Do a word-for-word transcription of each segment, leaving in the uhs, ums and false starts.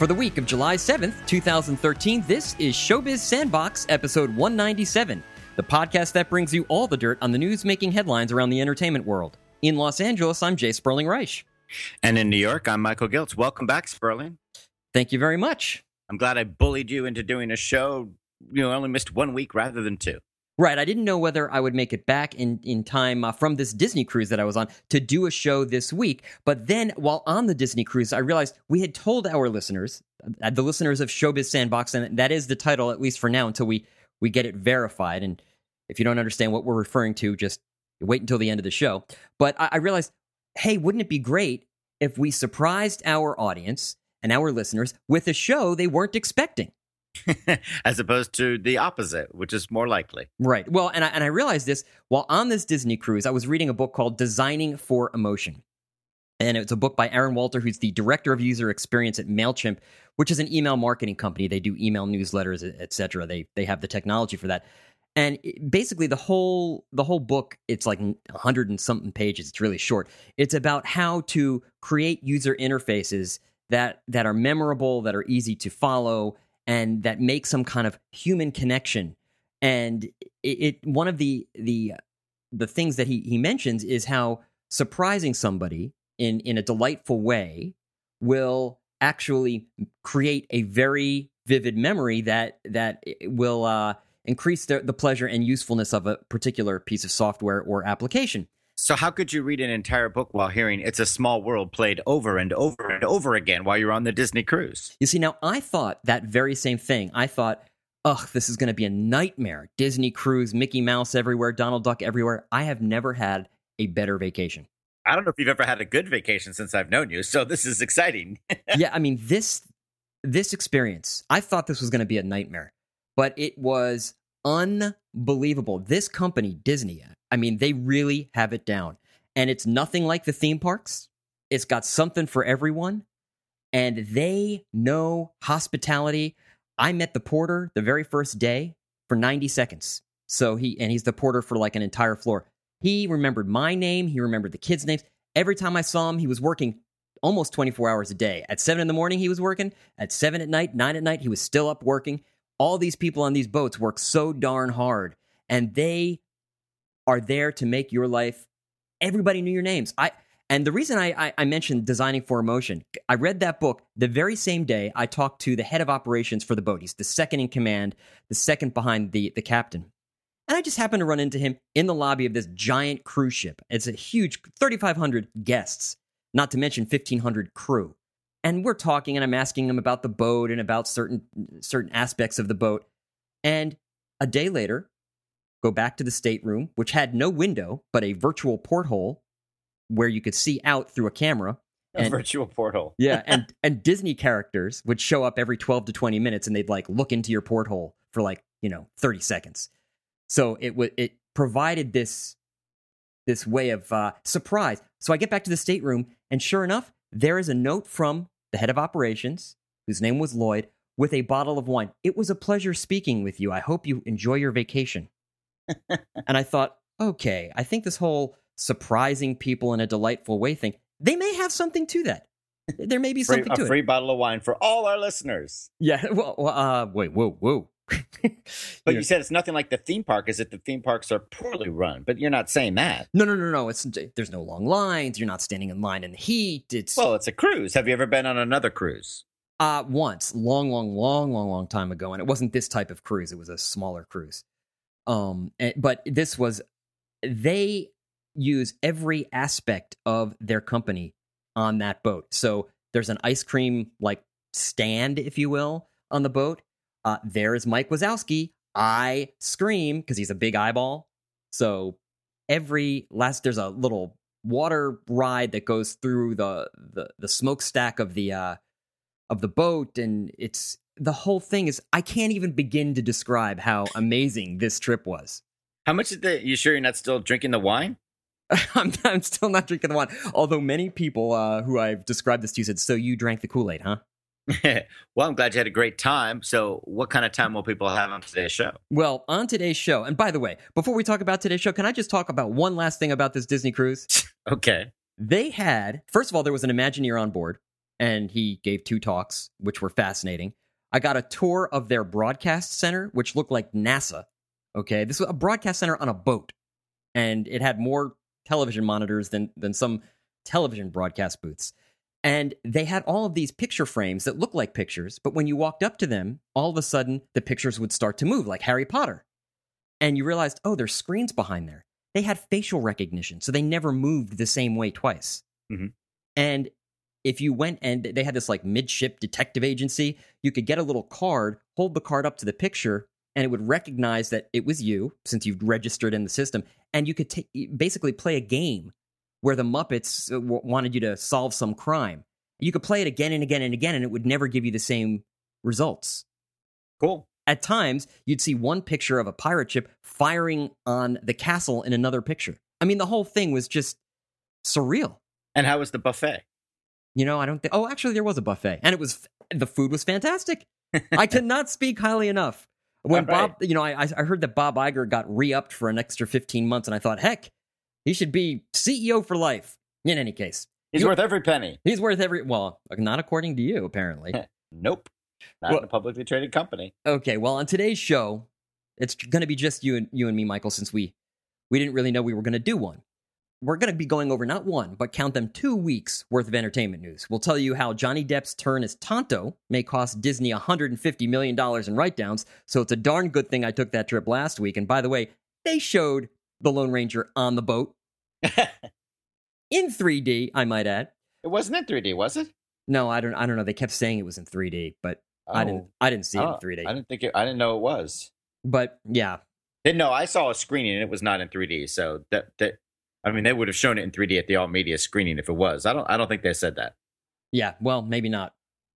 For the week of July seventh, twenty thirteen, this is Showbiz Sandbox, episode one ninety-seven, the podcast that brings you all the dirt on the news-making headlines around the entertainment world. In Los Angeles, I'm Jay Sperling Reich. And in New York, I'm Michael Giltz. Welcome back, Sperling. Thank you very much. I'm glad I bullied you into doing a show. You know, I only missed one week rather than two. Right, I didn't know whether I would make it back in, in time uh, from this Disney cruise that I was on to do a show this week. But then, while on the Disney cruise, I realized we had told our listeners, uh, the listeners of Showbiz Sandbox, and that is the title, at least for now, until we, we get it verified. And if you don't understand what we're referring to, just wait until the end of the show. But I, I realized, hey, wouldn't it be great if we surprised our audience and our listeners with a show they weren't expecting? As opposed to the opposite, which is more likely. Right. Well, and I, and I realized this while on this Disney cruise. I was reading a book called Designing for Emotion. And it's a book by Aaron Walter, who's the director of user experience at MailChimp, which is an email marketing company. They do email newsletters, et cetera. They they have the technology for that. And it, basically the whole the whole book, it's like a hundred and something pages. It's really short. It's about how to create user interfaces that that are memorable, that are easy to follow, and that make some kind of human connection. And it, it one of the the the things that he he mentions is how surprising somebody in in a delightful way will actually create a very vivid memory that that will uh, increase the, the pleasure and usefulness of a particular piece of software or application. So how could you read an entire book while hearing It's a Small World played over and over and over again while you're on the Disney cruise? You see, now I thought that very same thing. I thought, ugh, this is going to be a nightmare. Disney cruise, Mickey Mouse everywhere, Donald Duck everywhere. I have never had a better vacation. I don't know if you've ever had a good vacation since I've known you, so this is exciting. Yeah, I mean, this this experience, I thought this was going to be a nightmare, but it was unbelievable. This company, Disney, I mean, they really have it down. And it's nothing like the theme parks. It's got something for everyone. And they know hospitality. I met the porter the very first day for ninety seconds. So he, and he's the porter for like an entire floor. He remembered my name. He remembered the kids' names. Every time I saw him, he was working almost twenty-four hours a day. At seven in the morning, he was working. At seven at night, nine at night, he was still up working. All these people on these boats work so darn hard. And they are there to make your life. Everybody knew your names. I and the reason I, I, I mentioned Designing for Emotion, I read that book the very same day I talked to the head of operations for the boat. He's the second in command, the second behind the, the captain. And I just happened to run into him in the lobby of this giant cruise ship. It's a huge thirty-five hundred guests, not to mention fifteen hundred crew. And we're talking, and I'm asking him about the boat and about certain certain aspects of the boat. And a day later, go back to the stateroom, which had no window, but a virtual porthole where you could see out through a camera. A and, virtual porthole. Yeah, and, and Disney characters would show up every twelve to twenty minutes, and they'd like look into your porthole for like, you know, thirty seconds. So it w- it provided this, this way of uh, surprise. So I get back to the stateroom, and sure enough, there is a note from the head of operations, whose name was Lloyd, with a bottle of wine. It was a pleasure speaking with you. I hope you enjoy your vacation. And I thought, okay, I think this whole surprising people in a delightful way thing, they may have something to that. There may be something free, to a it. A free bottle of wine for all our listeners. Yeah, well, uh, wait, whoa, whoa. But you, you said it's nothing like the theme park, is it? The theme parks are poorly run, but you're not saying that. No, no, no, no. It's there's no long lines. You're not standing in line in the heat. It's well, it's a cruise. Have you ever been on another cruise? Uh, once, long, long, long, long, long time ago, and it wasn't this type of cruise. It was a smaller cruise. Um, and, but this was, they use every aspect of their company on that boat. So there's an ice cream like stand, if you will, on the boat. Uh, there is Mike Wazowski. I scream because he's a big eyeball. So every last, there's a little water ride that goes through the the, the smokestack of the uh, of the boat, and it's the whole thing is I can't even begin to describe how amazing this trip was. How much did the? You sure you're not still drinking the wine? I'm, I'm still not drinking the wine. Although many people uh, who I've described this to said, "So you drank the Kool-Aid, huh?" Well, I'm glad you had a great time. So what kind of time will people have on today's show? Well, on today's show, and by the way, before we talk about today's show, can I just talk about one last thing about this Disney cruise? Okay. They had, first of all, there was an Imagineer on board. and he gave two talks, which were fascinating. I got a tour of their broadcast center, which looked like NASA. Okay, this was a broadcast center on a boat, and it had more television monitors than than some television broadcast booths. And they had all of these picture frames that looked like pictures, but when you walked up to them, all of a sudden the pictures would start to move, like Harry Potter. And you realized, oh, there's screens behind there. They had facial recognition, so they never moved the same way twice. Mm-hmm. And if you went and they had this like midship detective agency, you could get a little card, hold the card up to the picture, and it would recognize that it was you, since you've registered in the system, and you could t- basically play a game where the Muppets w- wanted you to solve some crime. You could play it again and again and again, and it would never give you the same results. Cool. At times, you'd see one picture of a pirate ship firing on the castle in another picture. I mean, the whole thing was just surreal. And how was the buffet? You know, I don't think... Oh, actually, there was a buffet, and it was... The food was fantastic. I cannot speak highly enough. When All right. Bob... You know, I, I heard that Bob Iger got re-upped for an extra fifteen months, and I thought, heck, he should be C E O for life. In any case. He's you, worth every penny. He's worth every... Well, not according to you, apparently. Nope. Not Well- in a publicly traded company. Okay, well, on today's show, it's going to be just you and you and me, Michael, since we we didn't really know we were going to do one. We're going to be going over not one, but count them two weeks worth of entertainment news. We'll tell you how Johnny Depp's turn as Tonto may cost Disney one hundred fifty million dollars in write-downs, so it's a darn good thing I took that trip last week. And by the way, they showed the Lone Ranger on the boat. In three D, I might add. It wasn't in three D, was it? No, I don't I don't know. They kept saying it was in three D, but I didn't I didn't see it in three D. I didn't think it, I didn't know it was. But yeah, Didn't know. I saw a screening and it was not in three D. So that that I mean, they would have shown it in three D at the all media screening if it was. I don't. I don't think they said that. Yeah, well, maybe not.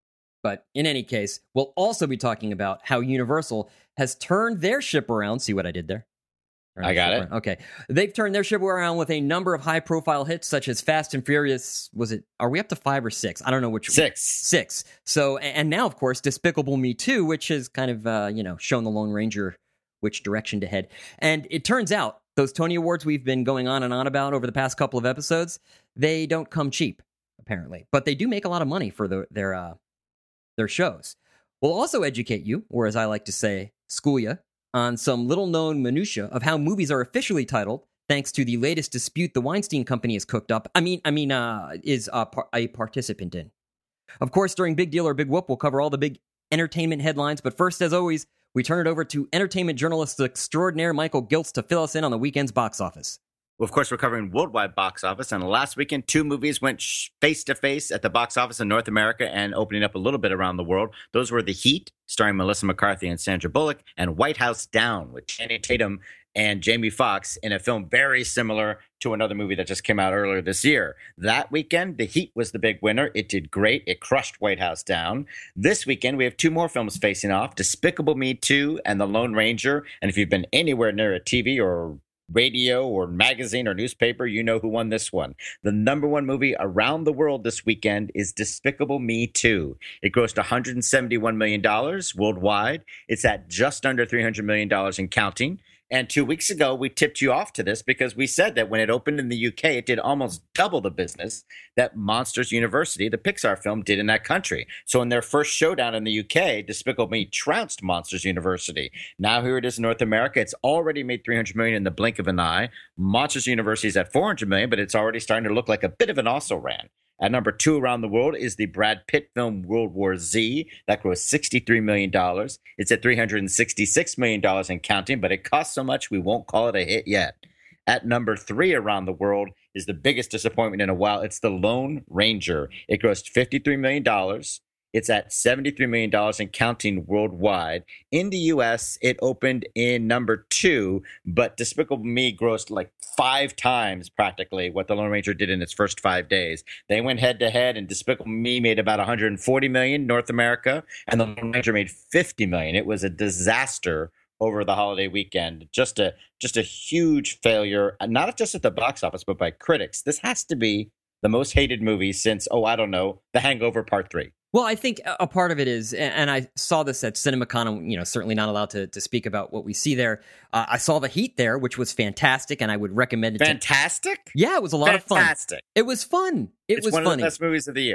But in any case, we'll also be talking about how Universal has turned their ship around. See what I did there? Turned I their got ship it. around. Okay. They've turned their ship around with a number of high-profile hits, such as Fast and Furious. Was it? Are we up to five or six? I don't know which. Six. Six. So, and now, of course, Despicable Me two, which has kind of, uh, you know, shown the Lone Ranger which direction to head. And it turns out those Tony Awards we've been going on and on about over the past couple of episodes, they don't come cheap, apparently. But they do make a lot of money for the, their uh, their shows. We'll also educate you, or as I like to say, school you, on some little-known minutia of how movies are officially titled, thanks to the latest dispute the Weinstein Company has cooked up. I mean, I mean, uh, is a, par- a participant in. Of course, during Big Deal or Big Whoop, we'll cover all the big entertainment headlines. But first, as always, we turn it over to entertainment journalist extraordinaire Michael Giltz to fill us in on the weekend's box office. Well, of course, we're covering worldwide box office. And last weekend, two movies went face to face at the box office in North America and opening up a little bit around the world. Those were The Heat, starring Melissa McCarthy and Sandra Bullock, and White House Down with Channing Tatum and Jamie Foxx in a film very similar to another movie that just came out earlier this year. That weekend, The Heat was the big winner. It did great. It crushed White House Down. This weekend, we have two more films facing off, Despicable Me two and The Lone Ranger. And if you've been anywhere near a T V or radio or magazine or newspaper, you know who won this one. The number one movie around the world this weekend is Despicable Me two. It grossed one hundred seventy-one million dollars worldwide. It's at just under three hundred million dollars and counting. And two weeks ago, we tipped you off to this because we said that when it opened in the U K, it did almost double the business that Monsters University, the Pixar film, did in that country. So in their first showdown in the U K, Despicable Me trounced Monsters University. Now here it is in North America. It's already made three hundred million dollars in the blink of an eye. Monsters University is at four hundred million dollars, but it's already starting to look like a bit of an also-ran. At number two around the world is the Brad Pitt film World War Z. That grossed sixty-three million dollars. It's at three hundred sixty-six million dollars and counting, but it costs so much we won't call it a hit yet. At number three around the world is the biggest disappointment in a while. It's The Lone Ranger. It grossed fifty-three million dollars. It's at seventy-three million dollars and counting worldwide. In the U S, it opened in number two, but Despicable Me grossed like five times practically what The Lone Ranger did in its first five days. They went head to head, and Despicable Me made about one hundred forty million dollars North America, and The Lone Ranger made fifty million dollars. It was a disaster over the holiday weekend. Just a just a huge failure, not just at the box office, but by critics. This has to be the most hated movie since, oh, I don't know, The Hangover Part three. Well, I think a part of it is, and I saw this at CinemaCon, I'm, you know, certainly not allowed to, to speak about what we see there. Uh, I saw The Heat there, which was fantastic, and I would recommend it. Fantastic? To, yeah, it was a lot fantastic. of fun. It was fun. It it's was one funny. of the best movies of the year.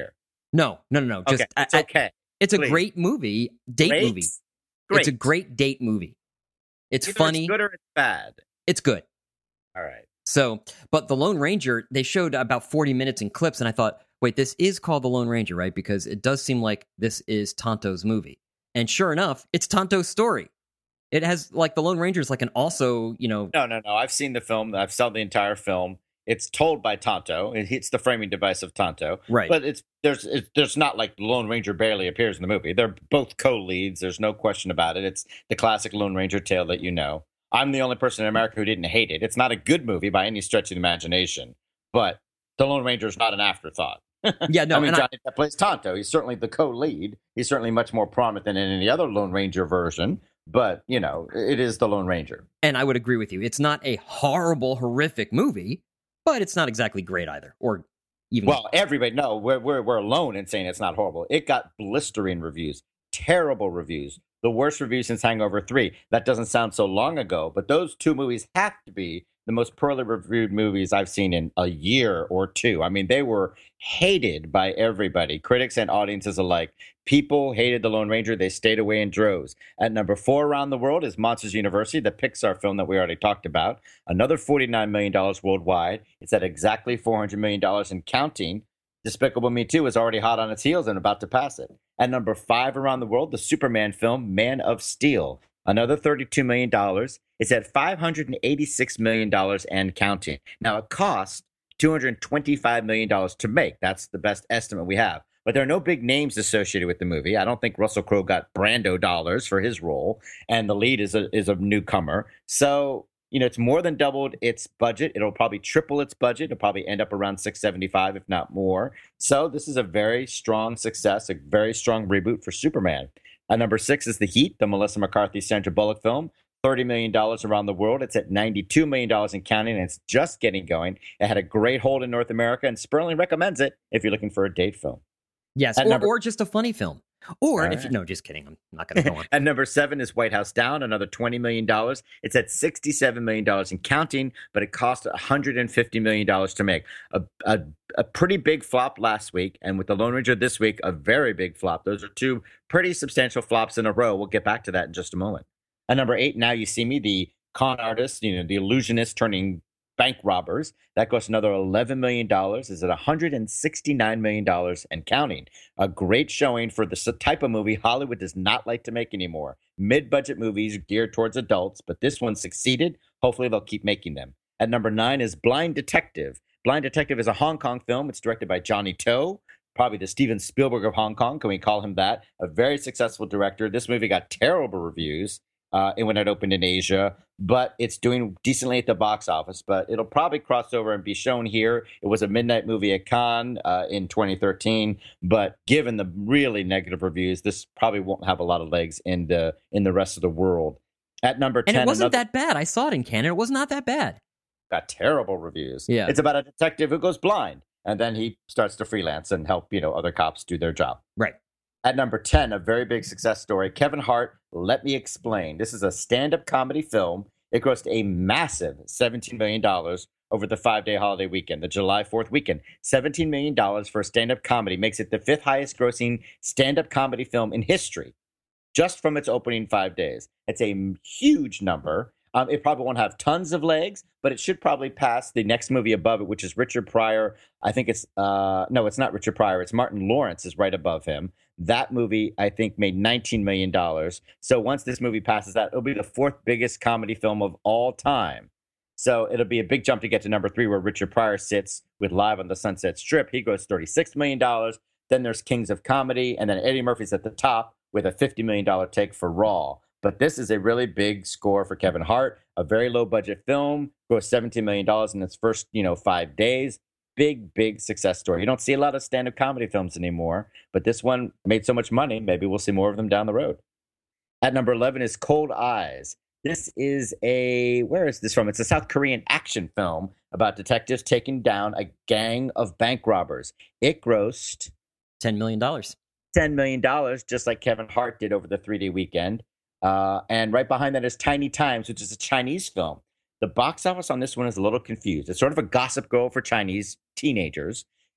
No, no, no, no. Just Okay, it's I- I- okay. it's a Please. great movie, date Great? movie. Great. It's a great date movie. It's Either funny. It's good or it's bad. It's good. All right. So, but the Lone Ranger, they showed about forty minutes in clips, and I thought, wait, this is called the Lone Ranger, right? Because it does seem like this is Tonto's movie. And sure enough, it's Tonto's story. It has, like, the Lone Ranger is like an also, you know. No, no, no. I've seen the film. I've saw the entire film. It's told by Tonto. It's the framing device of Tonto. Right. But it's there's it's, there's not like the Lone Ranger barely appears in the movie. They're both co-leads. There's no question about it. It's the classic Lone Ranger tale that you know. I'm the only person in America who didn't hate it. It's not a good movie by any stretch of the imagination, but the Lone Ranger is not an afterthought. Yeah, no, I mean, and Johnny Depp plays Tonto. He's certainly the co-lead. He's certainly much more prominent than in any other Lone Ranger version. But, you know, it is the Lone Ranger. And I would agree with you. It's not a horrible, horrific movie, but it's not exactly great either. Or even. Well, everybody, no, we're, we're, we're alone in saying it's not horrible. It got blistering reviews, terrible reviews, the worst reviews since Hangover three. That doesn't sound so long ago, but those two movies have to be the most poorly reviewed movies I've seen in a year or two. I mean, they were hated by everybody, critics and audiences alike. People hated The Lone Ranger. They stayed away in droves. At number four around the world is Monsters University, the Pixar film that we already talked about. Another forty-nine million dollars worldwide. It's at exactly four hundred million dollars and counting. Despicable Me two is already hot on its heels and about to pass it. At number five around the world, the Superman film, Man of Steel. Another thirty-two million dollars. It's at five hundred eighty-six million dollars and counting. Now, it cost two hundred twenty-five million dollars to make. That's the best estimate we have. But there are no big names associated with the movie. I don't think Russell Crowe got Brando dollars for his role, and the lead is a is a newcomer. So, you know, it's more than doubled its budget. It'll probably triple its budget. It'll probably end up around six seventy-five, if not more. So this is a very strong success, a very strong reboot for Superman. At number six is The Heat, the Melissa McCarthy, Sandra Bullock film. thirty million dollars around the world. It's at ninety-two million dollars and counting, and it's just getting going. It had a great hold in North America, and Sperling recommends it if you're looking for a date film. Yes, At or, number- or just a funny film. Or All if you, right. no, just kidding. I'm not going to go on. At number seven is White House Down, another twenty million dollars. It's at sixty-seven million dollars and counting, but it cost one hundred fifty million dollars to make. A, a, a pretty big flop last week, and with The Lone Ranger this week, a very big flop. Those are two pretty substantial flops in a row. We'll get back to that in just a moment. At number eight, Now You See Me, the con artist, you know, the illusionist turning bank robbers. That cost another eleven million dollars. Is at one hundred sixty-nine million dollars and counting. A great showing for the type of movie Hollywood does not like to make anymore. Mid-budget movies geared towards adults, but this one succeeded. Hopefully they'll keep making them. At number nine is Blind Detective. Blind Detective is a Hong Kong film. It's directed by Johnny To, probably the Steven Spielberg of Hong Kong. Can we call him that? A very successful director. This movie got terrible reviews. Uh, and when it opened in Asia, but it's doing decently at the box office. But it'll probably cross over and be shown here. It was a midnight movie at Cannes uh, in twenty thirteen, but given the really negative reviews, this probably won't have a lot of legs in the in the rest of the world. At number ten, And it wasn't another, that bad. I saw it in Canada. It was not that bad. got terrible reviews. Yeah. It's about a detective who goes blind, and then he starts to freelance and help you know other cops do their job. Right. At number ten, a very big success story, Kevin Hart, Let Me Explain. This is a stand-up comedy film. It grossed a massive seventeen million dollars over the five-day holiday weekend, the July fourth weekend. seventeen million dollars for a stand-up comedy makes it the fifth highest-grossing stand-up comedy film in history, just from its opening five days. It's a huge number. Um, it probably won't have tons of legs, but it should probably pass the next movie above it, which is Richard Pryor. I think it's, uh, no, it's not Richard Pryor. It's Martin Lawrence is right above him. That movie, I think, made nineteen million dollars. So once this movie passes that, it'll be the fourth biggest comedy film of all time. So it'll be a big jump to get to number three, where Richard Pryor sits with Live on the Sunset Strip. He grossed thirty-six million dollars. Then there's Kings of Comedy, and then Eddie Murphy's at the top with a fifty million dollars take for Raw. But this is a really big score for Kevin Hart, a very low-budget film, grossed seventeen million dollars in its first, you know, five days. Big, big success story. You don't see a lot of stand-up comedy films anymore, but this one made so much money, maybe we'll see more of them down the road. At number eleven is Cold Eyes. This is a, where is this from? It's a South Korean action film about detectives taking down a gang of bank robbers. It grossed ten million dollars. ten million dollars, just like Kevin Hart did over the three-day weekend. Uh, and right behind that is Tiny Times, which is a Chinese film. The box office on this one is a little confused. It's sort of a Gossip Girl for Chinese teenagers.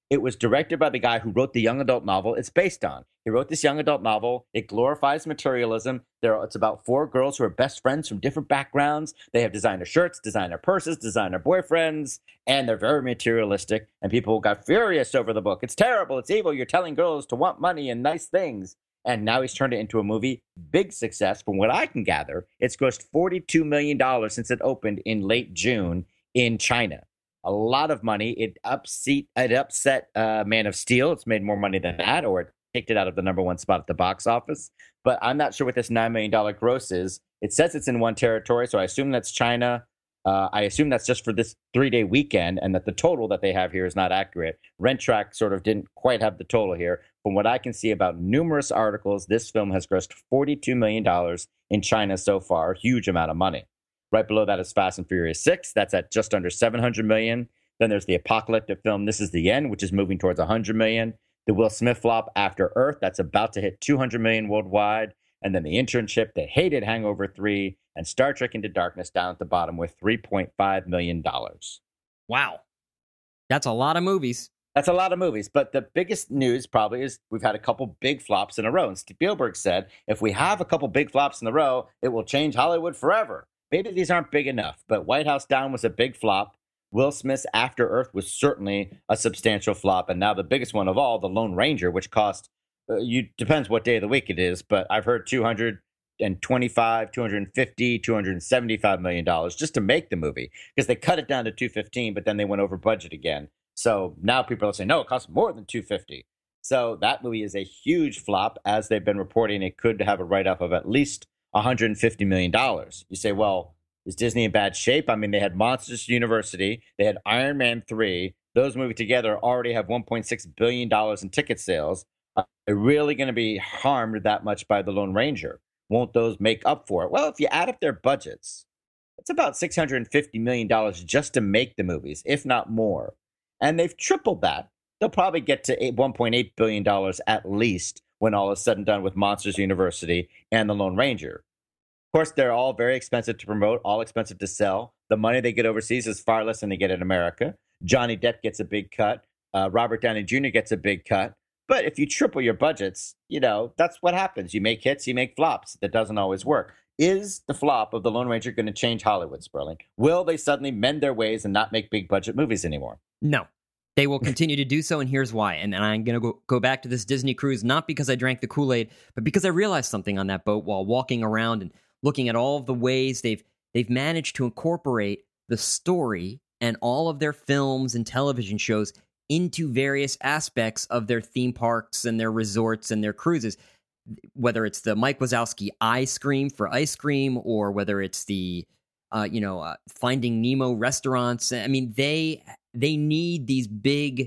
It was directed by the guy who wrote the young adult novel it's based on. He wrote this young adult novel. It glorifies materialism. There, it's about four girls who are best friends from different backgrounds. They have designer shirts, designer purses, designer boyfriends, and they're very materialistic. And people got furious over the book. It's terrible. It's evil. You're telling girls to want money and nice things. And now he's turned it into a movie. Big success. From what I can gather, it's grossed forty-two million dollars since it opened in late June in China. A lot of money. It upset, it upset uh, Man of Steel. It's made more money than that, or it kicked it out of the number one spot at the box office. But I'm not sure what this nine million dollars gross is. It says it's in one territory, so I assume that's China. Uh, I assume that's just for this three-day weekend, and that the total that they have here is not accurate. Rent Track sort of didn't quite have the total here. From what I can see about numerous articles, this film has grossed forty-two million dollars in China so far. Huge amount of money. Right below that is Fast and Furious six. That's at just under seven hundred million dollars. Then there's the apocalyptic film This Is the End, which is moving towards one hundred million dollars. The Will Smith flop After Earth, that's about to hit two hundred million dollars worldwide. And then The Internship, The Hated Hangover three, and Star Trek Into Darkness down at the bottom with three point five million dollars. Wow. That's a lot of movies. That's a lot of movies. But the biggest news probably is we've had a couple big flops in a row. And Spielberg said, if we have a couple big flops in a row, it will change Hollywood forever. Maybe these aren't big enough, but White House Down was a big flop. Will Smith's After Earth was certainly a substantial flop. And now the biggest one of all, The Lone Ranger, which cost, uh, you depends what day of the week it is, but I've heard two hundred twenty-five, two hundred fifty, two hundred seventy-five million dollars just to make the movie, because they cut it down to two hundred fifteen, but then they went over budget again. So now people are saying, no, it costs more than two hundred fifty. So that movie is a huge flop. As they've been reporting, it could have a write-off of at least one hundred fifty million dollars. You say, well, is Disney in bad shape? I mean, they had Monsters University, they had Iron Man three. Those movies together already have one point six billion dollars in ticket sales. Are they really going to be harmed that much by The Lone Ranger? Won't those make up for it? Well, if you add up their budgets, it's about six hundred fifty million dollars just to make the movies, if not more. And they've tripled that. They'll probably get to one point eight billion dollars at least when all is said and done with Monsters University and The Lone Ranger. Of course, they're all very expensive to promote, all expensive to sell. The money they get overseas is far less than they get in America. Johnny Depp gets a big cut. Uh, Robert Downey Junior gets a big cut. But if you triple your budgets, you know, that's what happens. You make hits, you make flops. That doesn't always work. Is the flop of The Lone Ranger going to change Hollywood, Sperling? Will they suddenly mend their ways and not make big budget movies anymore? No. They will continue to do so, and here's why. And, and I'm going to go, go back to this Disney cruise, not because I drank the Kool-Aid, but because I realized something on that boat while walking around and looking at all of the ways they've they've managed to incorporate the story and all of their films and television shows into various aspects of their theme parks and their resorts and their cruises. Whether it's the Mike Wazowski Ice Cream for ice cream, or whether it's the uh, you know uh, Finding Nemo restaurants. I mean, they they need these big,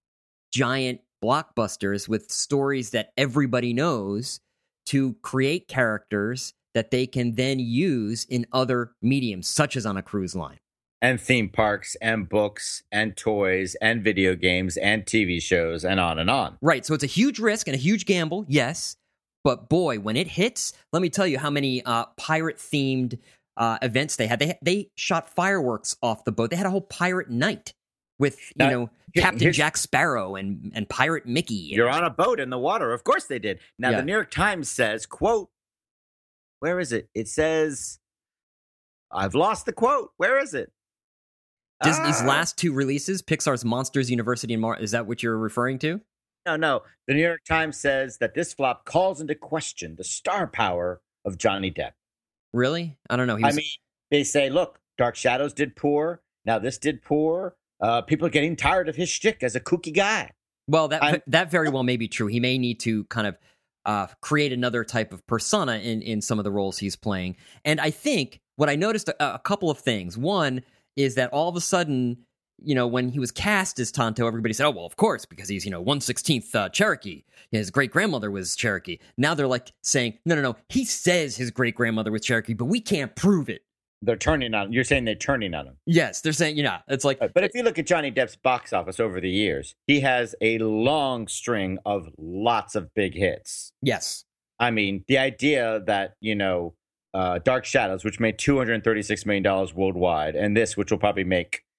giant blockbusters with stories that everybody knows to create characters that they can then use in other mediums, such as on a cruise line. And theme parks and books and toys and video games and T V shows and on and on. Right. So it's a huge risk and a huge gamble, yes. But boy, when it hits, let me tell you how many uh, pirate-themed uh, events they had. They they shot fireworks off the boat. They had a whole pirate night with, you now, know, here, Captain Jack Sparrow and, and Pirate Mickey. You're on a boat in the water. Of course they did. Now, yeah. The New York Times says, quote, where is it? It says, I've lost the quote. Where is it? Disney's ah. last two releases, Pixar's Monsters University and Mars. Is that what you're referring to? No, no. The New York Times says that this flop calls into question the star power of Johnny Depp. Really? I don't know. He was... I mean, they say, look, Dark Shadows did poor. Now this did poor. Uh, people are getting tired of his shtick as a kooky guy. Well, that I'm... that very well may be true. He may need to kind of uh, create another type of persona in, in some of the roles he's playing. And I think what I noticed a, a couple of things. One is that all of a sudden, you know, when he was cast as Tonto, everybody said, oh, well, of course, because he's, you know, one sixteenth uh, Cherokee. His great-grandmother was Cherokee. Now they're like saying, no, no, no, he says his great-grandmother was Cherokee, but we can't prove it. They're turning on him. You're saying they're turning on him. Yes, they're saying, you know, it's like. But if you look at Johnny Depp's box office over the years, he has a long string of lots of big hits. Yes. I mean, the idea that, you know, uh, Dark Shadows, which made two hundred thirty-six million dollars worldwide, and this, which will probably make,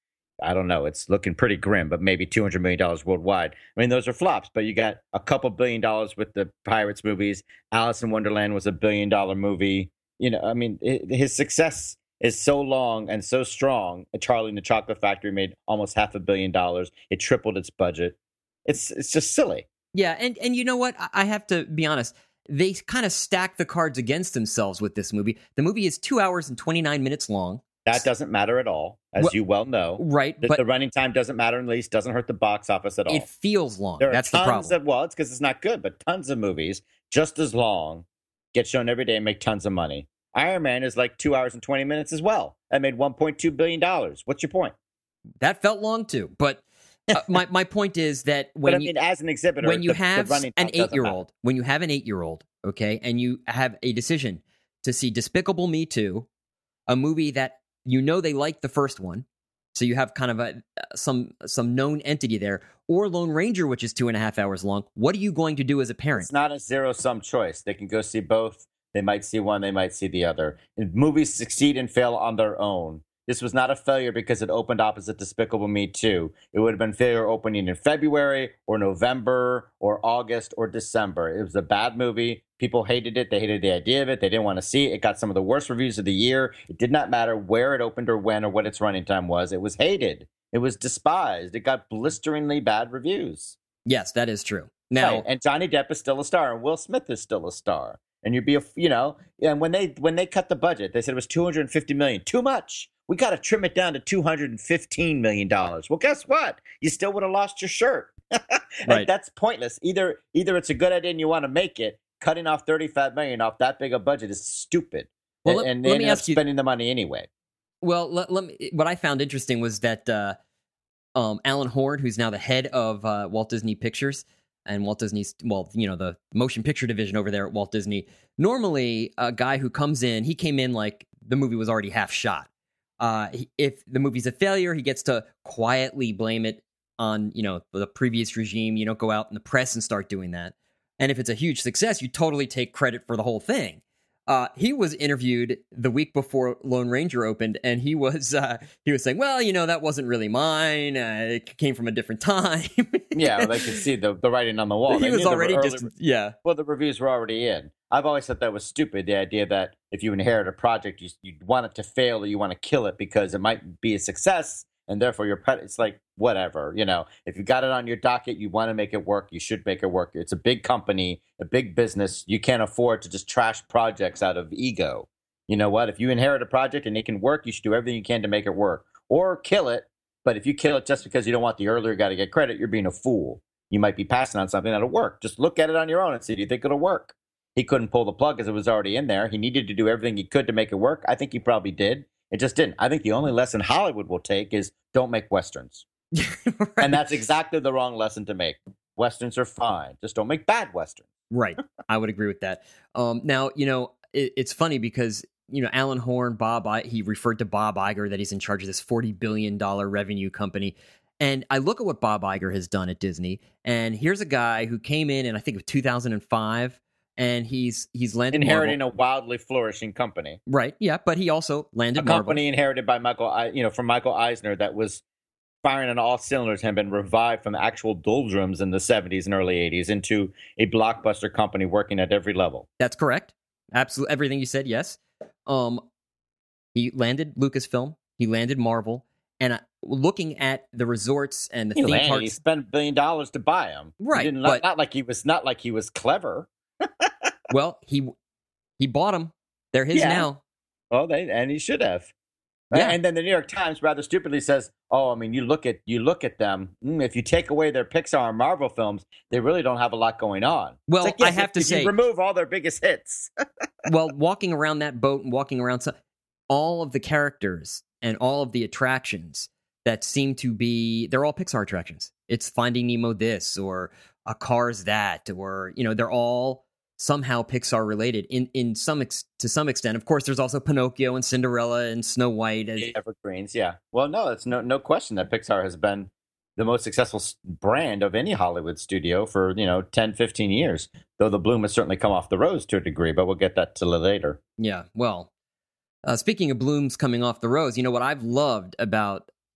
I don't know. It's looking pretty grim, but maybe two hundred million dollars worldwide. I mean, those are flops, but you got a couple billion dollars with the Pirates movies. Alice in Wonderland was a billion dollar movie. You know, I mean, it, his success is so long and so strong. Charlie and the Chocolate Factory made almost half a billion dollars. It tripled its budget. It's it's just silly. Yeah, and, and you know what? I have to be honest. They kind of stack the cards against themselves with this movie. The movie is two hours and twenty-nine minutes long. That doesn't matter at all, as well, you well know. Right. The, but the running time doesn't matter in the least, doesn't hurt the box office at all. It feels long. There are That's tons the problem. Of, well, it's because it's not good, but tons of movies, just as long, get shown every day and make tons of money. Iron Man is like two hours and twenty minutes as well. That made one point two billion dollars. What's your point? That felt long, too. But uh, my, my point is that when but I you, mean, as an exhibitor, when you the, have the running an time doesn't eight-year-old, matter. when you have an eight-year-old, okay, and you have a decision to see Despicable Me two, a movie that you know they liked the first one, so you have kind of a some some known entity there, or Lone Ranger, which is two and a half hours long. What are you going to do as a parent? It's not a zero-sum choice. They can go see both. They might see one. They might see the other. And movies succeed and fail on their own. This was not a failure because it opened opposite Despicable Me two. It would have been failure opening in February or November or August or December. It was a bad movie. People hated it. They hated the idea of it. They didn't want to see it. It got some of the worst reviews of the year. It did not matter where it opened or when or what its running time was. It was hated. It was despised. It got blisteringly bad reviews. Yes, that is true. Now, right. And Johnny Depp is still a star, and Will Smith is still a star. And you'd be, a, you know, and when they when they cut the budget, they said it was two hundred fifty million dollars. Too much. We got to trim it down to two hundred fifteen million dollars. Well, guess what? You still would have lost your shirt. Right. That's pointless. Either either it's a good idea and you want to make it. Cutting off thirty-five million dollars off that big a budget is stupid. Well, and let, and they let me ended up ask you. spending the money anyway. Well, let, let me. What I found interesting was that uh, um, Alan Horn, who's now the head of uh, Walt Disney Pictures and Walt Disney's, well, you know, the motion picture division over there at Walt Disney. Normally, a guy who comes in, he came in like the movie was already half shot. Uh, he, if the movie's a failure, he gets to quietly blame it on, you know, the previous regime. You don't go out in the press and start doing that. And if it's a huge success, you totally take credit for the whole thing. Uh, he was interviewed the week before Lone Ranger opened, and he was uh, he was saying, "Well, you know, that wasn't really mine. Uh, it came from a different time." Yeah, well, they could see the, the writing on the wall. He They was knew the already early- just yeah. Well, the reviews were already in. I've always thought that was stupid, the idea that if you inherit a project, you, you want it to fail or you want to kill it because it might be a success, and therefore you're pre- it's like, whatever. You know, if you got it on your docket, you want to make it work, you should make it work. It's a big company, a big business. You can't afford to just trash projects out of ego. You know what? If you inherit a project and it can work, you should do everything you can to make it work. Or kill it, but if you kill it just because you don't want the earlier guy to get credit, you're being a fool. You might be passing on something that'll work. Just look at it on your own and see, do you think it'll work? He couldn't pull the plug because it was already in there. He needed to do everything he could to make it work. I think he probably did. It just didn't. I think the only lesson Hollywood will take is don't make Westerns. Right. And that's exactly the wrong lesson to make. Westerns are fine. Just don't make bad Westerns. Right. I would agree with that. Um, now, you know, it, it's funny because, you know, Alan Horn, Bob, I, he referred to Bob Iger that he's in charge of this forty billion dollars revenue company. And I look at what Bob Iger has done at Disney, and here's a guy who came in in, I think, two thousand five, and he's he's landed Inheriting Marvel. a wildly flourishing company. Right, yeah, but he also landed A Marvel. company inherited by Michael, I- you know, from Michael Eisner that was firing on all cylinders and been revived from actual doldrums in the seventies and early eighties into a blockbuster company working at every level. That's correct. Absolutely, everything you said, yes. Um, he landed Lucasfilm. He landed Marvel. And uh, looking at the resorts and the He, theme landed, parks, he spent a billion dollars to buy them. Right, He didn't- but- not, not like he was not like he was clever. well, he he bought them. They're his Yeah. now. Well, they and he should have. Yeah. And then the New York Times rather stupidly says, "Oh, I mean, you look at you look at them. Mm, if you take away their Pixar and Marvel films, they really don't have a lot going on." Well, It's like, I yes, have if, to if say- you remove all their biggest hits. Well, walking around that boat and walking around some, all of the characters and all of the attractions that seem to be, they're all Pixar attractions. It's Finding Nemo this or a Cars that, or, you know, they're all somehow Pixar related in, in some ex, to some extent. Of course, there's also Pinocchio and Cinderella and Snow White. As, Evergreens, yeah. Well, no, it's no no question that Pixar has been the most successful s- brand of any Hollywood studio for, you know, ten, fifteen years. Though the bloom has certainly come off the rose to a degree, but we'll get that to later. yeah, well, uh, speaking of blooms coming off the rose, you know what I've loved about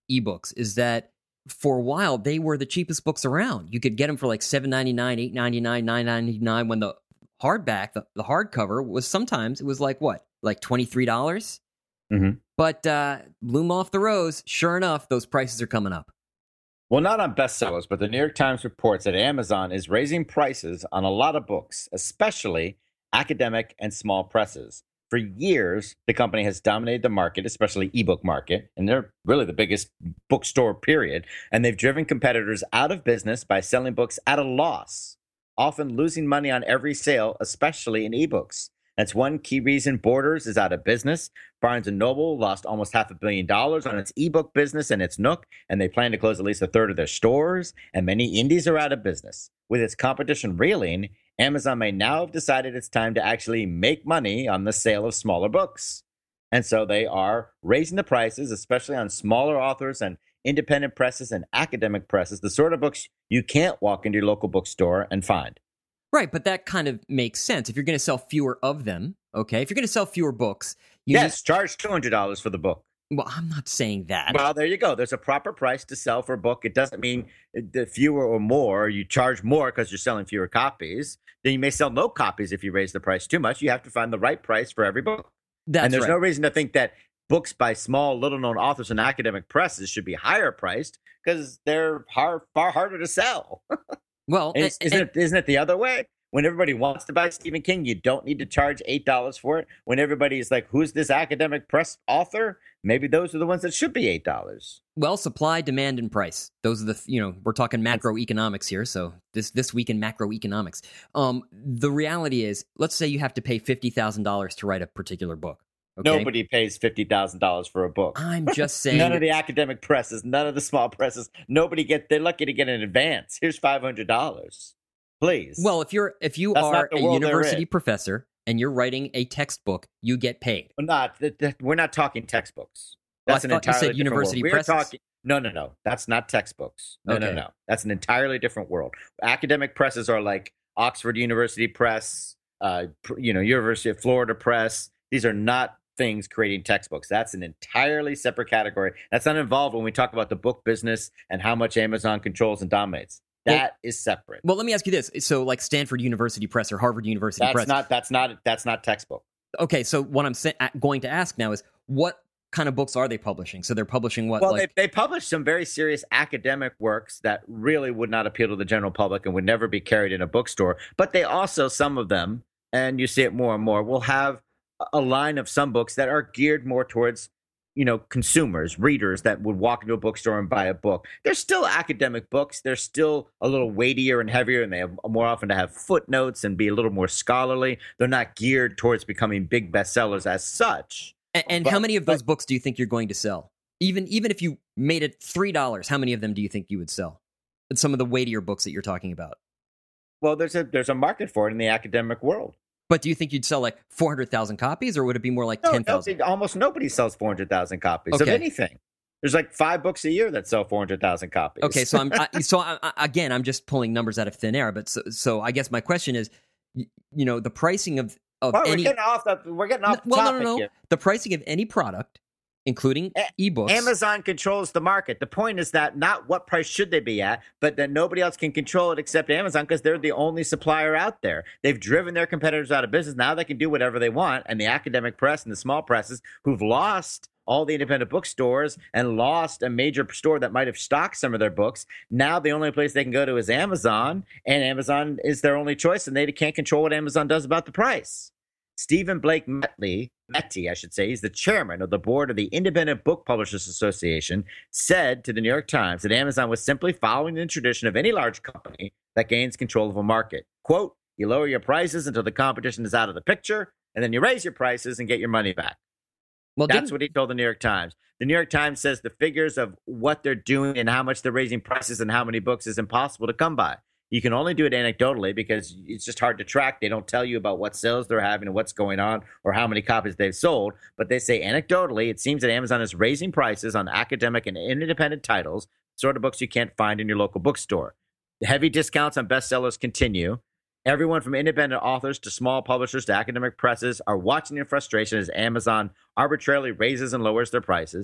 ebooks is that for a while they were the cheapest books around. You could get them for like seven ninety-nine, eight ninety-nine, nine ninety-nine when the hardback, the, the hardcover was sometimes it was like what? Like twenty-three dollars? Mm-hmm. But uh, bloom off the rose, sure enough, those prices are coming up. Well, not on bestsellers, but the New York Times reports that Amazon is raising prices on a lot of books, especially academic and small presses. For years, the company has dominated the market, especially ebook market, and they're really the biggest bookstore, period. And they've driven competitors out of business by selling books at a loss, often losing money on every sale, especially in ebooks. That's one key reason Borders is out of business. Barnes and Noble lost almost half a billion dollars on its ebook business and its Nook, and they plan to close at least a third of their stores, and many indies are out of business. With its competition reeling, Amazon may now have decided it's time to actually make money on the sale of smaller books. And so they are raising the prices, especially on smaller authors and independent presses and academic presses, the sort of books you can't walk into your local bookstore and find. Right, but that kind of makes sense. If you're going to sell fewer of them, okay, if you're going to sell fewer books... You yes, need... charge two hundred dollars for the book. Well, I'm not saying that. Well, there you go. There's a proper price to sell for a book. It doesn't mean the fewer or more. You charge more because you're selling fewer copies. Then you may sell no copies if you raise the price too much. You have to find the right price for every book. That's and there's right. no reason to think that books by small, little-known authors and academic presses should be higher priced because they're hard, far harder to sell. Well, isn't, and, it, isn't it the other way? When everybody wants to buy Stephen King, you don't need to charge eight dollars for it. When everybody's like, who's this academic press author? Maybe those are the ones that should be eight dollars. Well, supply, demand, and price. Those are the, you know, we're talking macroeconomics here. So this this week in macroeconomics. Um, the reality is, let's say you have to pay fifty thousand dollars to write a particular book. Okay? Nobody pays fifty thousand dollars for a book. I'm just saying. None of the academic presses, none of the small presses, nobody get, they're lucky to get an advance. Here's five hundred dollars. Please. Well, if you're if you That's are a world university professor and you're writing a textbook, you get paid. We're not. We're not talking textbooks. Well, That's I an thought you entirely said different university world. We're presses. talking. No, no, no. That's not textbooks. No, no, Okay. no. That's an entirely different world. Academic presses are like Oxford University Press, uh, pr- you know, University of Florida Press. These are not things creating textbooks. That's an entirely separate category. That's not involved when we talk about the book business and how much Amazon controls and dominates. That Well- is separate. Well, let me ask you this: so, like Stanford University Press or Harvard University That's Press. not. That's not. That's not textbook. Okay, so what I'm sa- going to ask now is, what kind of books are they publishing? So they're publishing what? Well, like, they, they publish some very serious academic works that really would not appeal to the general public and would never be carried in a bookstore. But they also, some of them, and you see it more and more, will have a line of some books that are geared more towards, you know, consumers, readers that would walk into a bookstore and buy a book. They're still academic books. They're still a little weightier and heavier, and they have more often to have footnotes and be a little more scholarly. They're not geared towards becoming big bestsellers as such. and and but- how many of but- those books do you think you're going to sell? Even even if you made it three dollars, how many of them do you think you would sell? It's some of the weightier books that you're talking about. Well, there's a there's a market for it in the academic world. But do you think you'd sell like four hundred thousand copies, or would it be more like No, ten thousand? no, almost nobody sells four hundred thousand copies of Okay. anything. There's like five books a year that sell four hundred thousand copies. Okay, so I'm I, so I, I, again, I'm just pulling numbers out of thin air. But so, so I guess my question is, you, you know, the pricing of of Well, any we're getting off the we're getting off the well, no, topic no, no, here. the pricing of any product, including A- ebooks. Amazon controls the market. The point is that not what price should they be at, but that nobody else can control it except Amazon because they're the only supplier out there. They've driven their competitors out of business. Now they can do whatever they want. And the academic press and the small presses who've lost all the independent bookstores and lost a major store that might have stocked some of their books. Now the only place they can go to is Amazon, and Amazon is their only choice, and they can't control what Amazon does about the price. Stephen Blake Metley, Metty, I should say, he's the chairman of the board of the Independent Book Publishers Association, said to the New York Times that Amazon was simply following the tradition of any large company that gains control of a market. Quote, you lower your prices until the competition is out of the picture, and then you raise your prices and get your money back. well, That's didn't- what he told the New York Times. The New York Times says the figures of what they're doing and how much they're raising prices and how many books is impossible to come by. You can only do it anecdotally because it's just hard to track. They don't tell you about what sales they're having and what's going on or how many copies they've sold. But they say anecdotally, it seems that Amazon is raising prices on academic and independent titles, sort of books you can't find in your local bookstore. The heavy discounts on bestsellers continue. Everyone from independent authors to small publishers to academic presses are watching in frustration as Amazon arbitrarily raises and lowers their prices.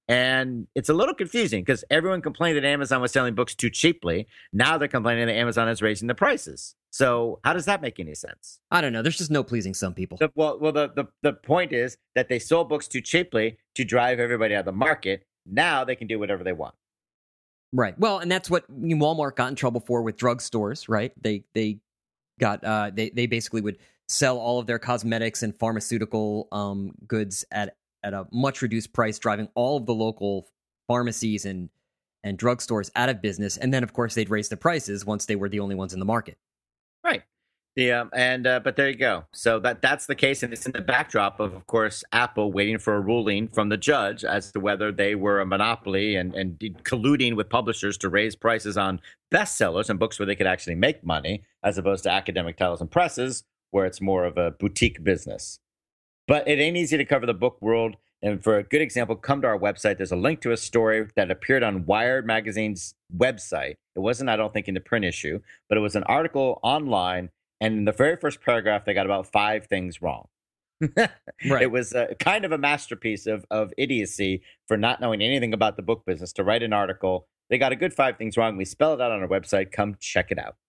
And it's a little confusing because everyone complained that Amazon was selling books too cheaply. Now they're complaining that Amazon is raising the prices. So how does that make any sense? I don't know. There's just no pleasing some people. The, well, well, the, the, the point is that they sold books too cheaply to drive everybody out of the market. Now they can do whatever they want. Right. Well, and that's what Walmart got in trouble for with drugstores, right? They they got uh, they they basically would sell all of their cosmetics and pharmaceutical um, goods at at a much reduced price, driving all of the local pharmacies and and drugstores out of business. And then, of course, they'd raise the prices once they were the only ones in the market. Right. Yeah, um, and uh, but there you go. So that that's the case, and it's in the backdrop of, of course, Apple waiting for a ruling from the judge as to whether they were a monopoly and and colluding with publishers to raise prices on bestsellers and books where they could actually make money, as opposed to academic titles and presses, where it's more of a boutique business. But it ain't easy to cover the book world. And for a good example, come to our website. There's a link to a story that appeared on Wired Magazine's website. It wasn't, I don't think, in the print issue, but it was an article online. And in the very first paragraph, they got about five things wrong. Right. It was a, kind of a masterpiece of, of idiocy for not knowing anything about the book business to write an article. They got a good five things wrong. We spell it out on our website. Come check it out.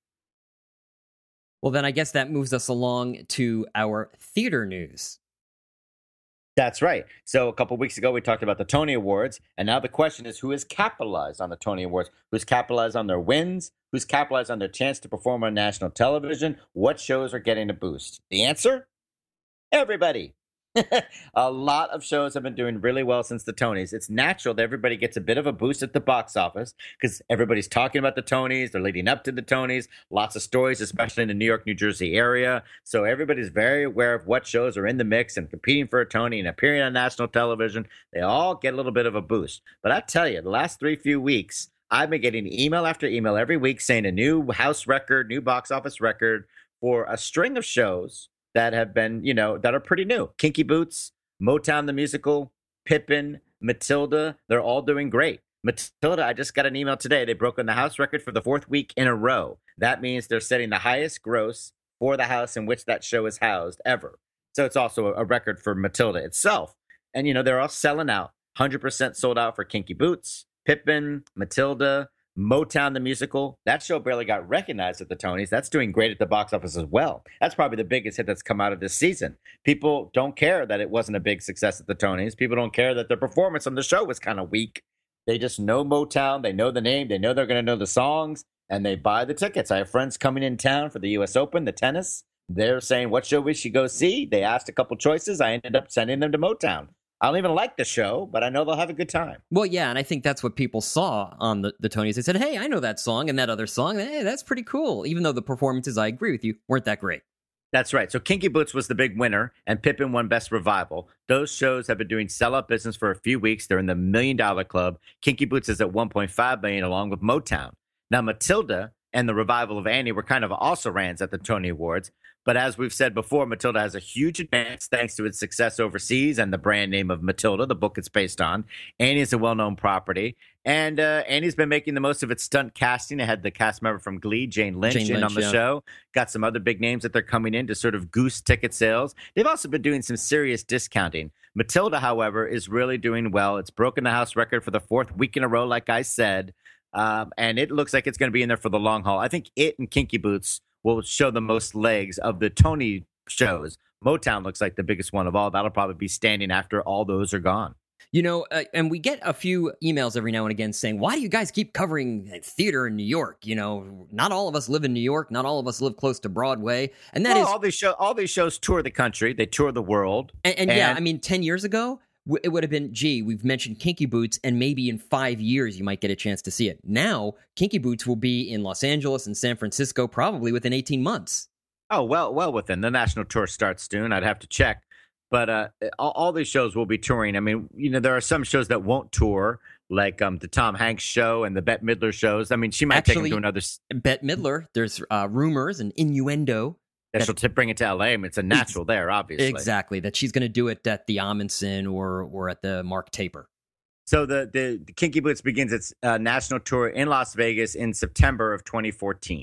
Well, then I guess that moves us along to our theater news. That's right. So a couple of weeks ago, we talked about the Tony Awards. And now the question is, who has capitalized on the Tony Awards? Who's capitalized on their wins? Who's capitalized on their chance to perform on national television? What shows are getting a boost? The answer? Everybody. A lot of shows have been doing really well since the Tonys. It's natural that everybody gets a bit of a boost at the box office because everybody's talking about the Tonys. They're leading up to the Tonys. Lots of stories, especially in the New York, New Jersey area. So everybody's very aware of what shows are in the mix and competing for a Tony and appearing on national television. They all get a little bit of a boost. But I tell you, the last three few weeks, I've been getting email after email every week saying a new house record, new box office record for a string of shows that have been, you know, that are pretty new. Kinky Boots, Motown the Musical, Pippin, Matilda, they're all doing great. Matilda, I just got an email today. They broke on the house record for the fourth week in a row. That means they're setting the highest gross for the house in which that show is housed ever. So it's also a record for Matilda itself. And, you know, they're all selling out. one hundred percent sold out for Kinky Boots, Pippin, Matilda, Motown the Musical. That show barely got recognized at the Tonys. That's doing great at the box office as well. That's probably the biggest hit that's come out of this season. People don't care that it wasn't a big success at the Tonys. People don't care that the performance on the show was kind of weak. They just know Motown. They know the name. They know they're going to know the songs, and they buy the tickets. I have friends coming in town for the U S Open, the tennis. They're saying, what show we should go see? They asked a couple choices. I ended up sending them to Motown. I don't even like the show, but I know they'll have a good time. Well, yeah, and I think that's what people saw on the, the Tonys. They said, hey, I know that song and that other song. Hey, that's pretty cool. Even though the performances, I agree with you, weren't that great. That's right. So Kinky Boots was the big winner, and Pippin won Best Revival. Those shows have been doing sellout business for a few weeks. They're in the Million Dollar Club. Kinky Boots is at one point five million dollars along with Motown. Now, Matilda and the revival of Annie were kind of also rans at the Tony Awards. But as we've said before, Matilda has a huge advance thanks to its success overseas and the brand name of Matilda, the book it's based on. Annie is a well-known property. And uh, Annie's been making the most of its stunt casting. It had the cast member from Glee, Jane Lynch, Jane in Lynch, on the yeah. show. Got some other big names that they're coming in to sort of goose ticket sales. They've also been doing some serious discounting. Matilda, however, is really doing well. It's broken the house record for the fourth week in a row, like I said. Um, and it looks like it's going to be in there for the long haul. I think it and Kinky Boots will show the most legs of the Tony shows. Motown looks like the biggest one of all. That'll probably be standing after all those are gone. You know, uh, and we get a few emails every now and again saying, why do you guys keep covering theater in New York? You know, not all of us live in New York. Not all of us live close to Broadway. And that well, is all these show, all these shows tour the country. They tour the world. And, and, and yeah, I mean, ten years ago, w- it would have been, gee, we've mentioned Kinky Boots, and maybe in five years you might get a chance to see it. Now, Kinky Boots will be in Los Angeles and San Francisco probably within eighteen months. Oh, well, well within. The national tour starts soon. I'd have to check. But uh, all, all these shows will be touring. I mean, you know, there are some shows that won't tour, like um, the Tom Hanks show and the Bette Midler shows. I mean, she might Actually, take them to another. s- Bette Midler, there's uh, rumors and innuendo. That that- she'll t- bring it to L A. I mean, it's a natural there, obviously. Exactly, that she's going to do it at the Amundsen or, or at the Mark Taper. So the, the, the Kinky Boots begins its uh, national tour in Las Vegas in September of twenty fourteen.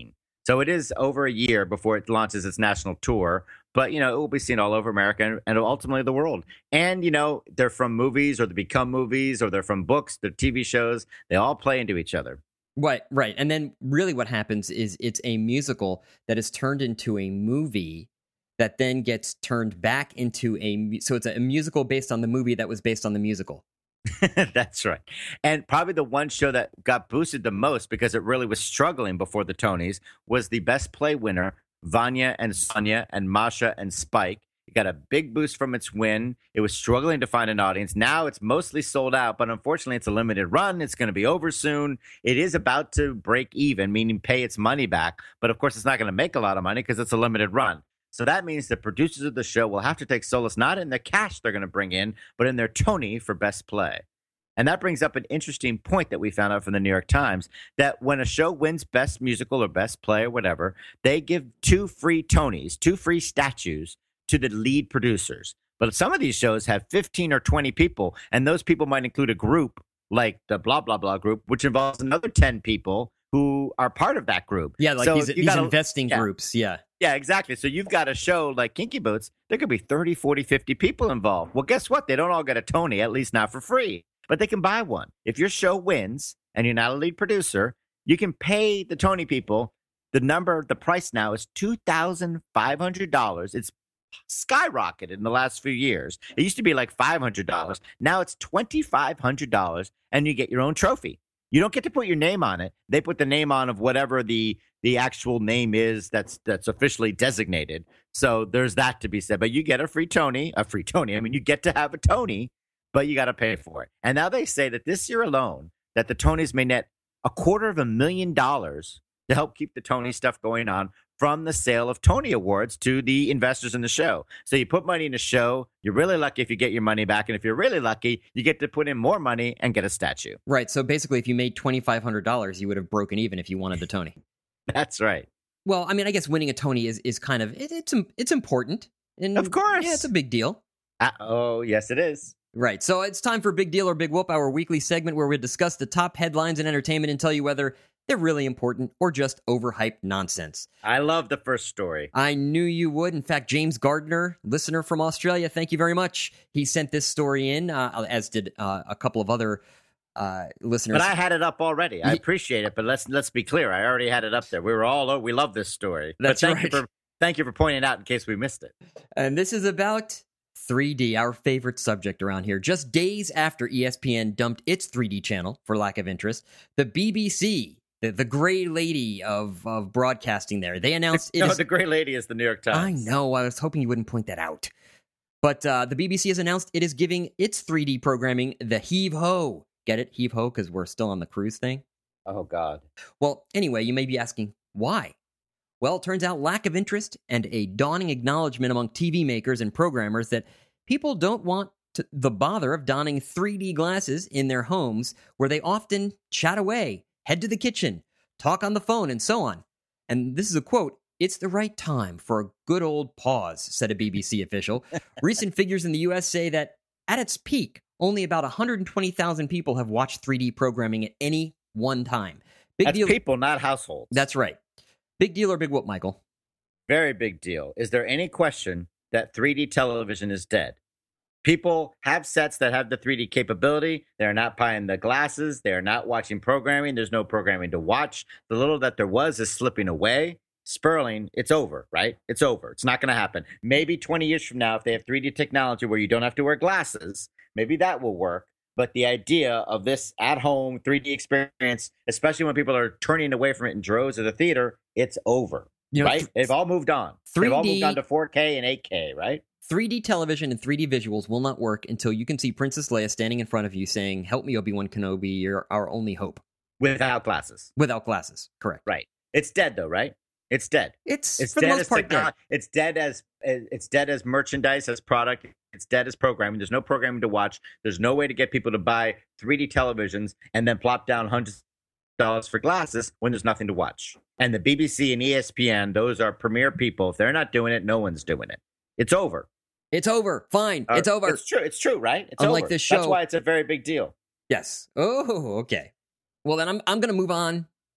So it is over a year before it launches its national tour. But, you know, it will be seen all over America and, and ultimately the world. And, you know, they're from movies or they become movies or they're from books, they're T V shows. They all play into each other. Right, right. And then really what happens is it's a musical that is turned into a movie that then gets turned back into a... mu- So it's a musical based on the movie that was based on the musical. That's right. And probably the one show that got boosted the most because it really was struggling before the Tonys was the Best Play winner, Vanya and Sonia and Masha and Spike. It got a big boost from its win. It was struggling to find an audience. Now it's mostly sold out, but unfortunately it's a limited run. It's going to be over soon. It is about to break even, meaning pay its money back. But of course, it's not going to make a lot of money because it's a limited run. So that means the producers of the show will have to take solace not in the cash they're going to bring in, but in their Tony for Best Play. And that brings up an interesting point that we found out from the New York Times, that when a show wins Best Musical or Best Play or whatever, they give two free Tonys, two free statues to the lead producers. But some of these shows have fifteen or twenty people, and those people might include a group like the blah, blah, blah group, which involves another ten people who are part of that group. Yeah, like so these, these gotta, investing yeah. groups, yeah. Yeah, exactly. So you've got a show like Kinky Boots, there could be thirty, forty, fifty people involved. Well, guess what? They don't all get a Tony, at least not for free. But they can buy one. If your show wins and you're not a lead producer, you can pay the Tony people. The number, the price now is two thousand five hundred dollars. It's skyrocketed in the last few years. It used to be like five hundred dollars. Now it's two thousand five hundred dollars, and you get your own trophy. You don't get to put your name on it. They put the name on of whatever the the actual name is that's that's officially designated. So there's that to be said. But you get a free Tony, a free Tony. I mean, you get to have a Tony, but you got to pay for it. And now they say that this year alone, that the Tonys may net a quarter of a million dollars to help keep the Tony stuff going on from the sale of Tony Awards to the investors in the show. So you put money in a show, you're really lucky if you get your money back. And if you're really lucky, you get to put in more money and get a statue. Right. So basically, if you made two thousand five hundred dollars, you would have broken even if you wanted the Tony. That's right. Well, I mean, I guess winning a Tony is, is kind of, it, it's it's important. And of course. Yeah, it's a big deal. Uh, oh, yes, it is. Right. So it's time for Big Deal or Big Whoop, our weekly segment where we discuss the top headlines in entertainment and tell you whether they're really important or just overhyped nonsense. I love the first story. I knew you would. In fact, James Gardner, listener from Australia, thank you very much. He sent this story in, uh, as did uh, a couple of other uh, listeners. But I had it up already. I appreciate it, but let's let's be clear. I already had it up there. We were all, oh, we love this story. That's but thank right. You for, thank you for pointing it out in case we missed it. And this is about three D, our favorite subject around here. Just days after E S P N dumped its three D channel for lack of interest, the B B C, the, the gray lady of, of broadcasting there, they announced... no, it is, the gray lady is the New York Times. I know. I was hoping you wouldn't point that out. But uh, the B B C has announced it is giving its three D programming the heave-ho. Get it? Heave-ho, because we're still on the cruise thing? Oh, God. Well, anyway, you may be asking, why? Well, it turns out lack of interest and a dawning acknowledgement among T V makers and programmers that people don't want to, the bother of donning three D glasses in their homes where they often chat away, head to the kitchen, talk on the phone, and so on. And this is a quote, "It's the right time for a good old pause," said a B B C official. Recent figures in the U S say that at its peak, only about one hundred twenty thousand people have watched three D programming at any one time. Big That's deal. people, not households. That's right. Big deal or big whoop, Michael? Very big deal. Is there any question that three D television is dead? People have sets that have the three D capability. They're not buying the glasses. They're not watching programming. There's no programming to watch. The little that there was is slipping away. Sperling, it's over, right? It's over. It's not going to happen. Maybe twenty years from now, if they have three D technology where you don't have to wear glasses, maybe that will work. But the idea of this at-home three D experience, especially when people are turning away from it in droves at the theater, it's over, You know, right? th- They've all moved on. three D They've all moved on to four K and eight K, right? three D television and three D visuals will not work until you can see Princess Leia standing in front of you saying, "Help me, Obi-Wan Kenobi, you're our only hope." Without glasses. Without glasses, correct. Right. It's dead, though, right? It's dead. It's, It's for the dead most as part technology. dead. It's dead as it's dead as merchandise, as product. It's dead as programming. There's no programming to watch. There's no way to get people to buy three D televisions and then plop down hundreds of dollars for glasses when there's nothing to watch. And the B B C and E S P N, those are premier people. If they're not doing it, no one's doing it. It's over. It's over. Fine. Uh, it's over. It's true. It's true, right? It's Unlike over. this show- That's why it's a very big deal. Yes. Oh, okay. Well, then I'm I'm going to move on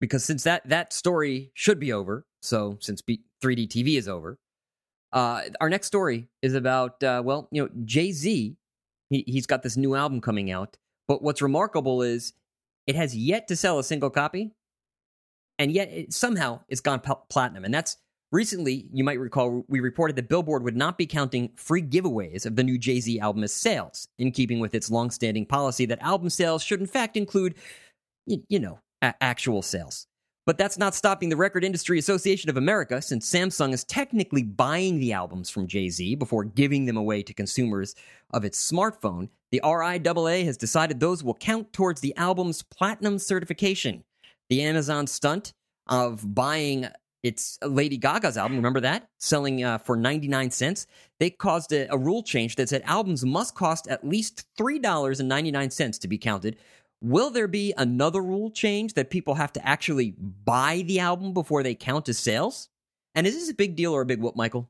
because since that, that story should be over, so since B- three D T V is over, uh, our next story is about, uh, well, you know, Jay-Z. He, he's got this new album coming out, but what's remarkable is it has yet to sell a single copy, and yet it, somehow it's gone pl- platinum. And that's recently, you might recall, we reported that Billboard would not be counting free giveaways of the new Jay-Z album as sales, in keeping with its longstanding policy that album sales should in fact include, you, you know, a- actual sales. But that's not stopping the Record Industry Association of America, since Samsung is technically buying the albums from Jay-Z before giving them away to consumers of its smartphone. The R I A A has decided those will count towards the album's platinum certification. The Amazon stunt of buying its Lady Gaga's album, remember that? Selling uh, for ninety-nine cents. They caused a, a rule change that said albums must cost at least three dollars and ninety-nine cents to be counted. Will there be another rule change that people have to actually buy the album before they count as sales? And is this a big deal or a big whoop, Michael?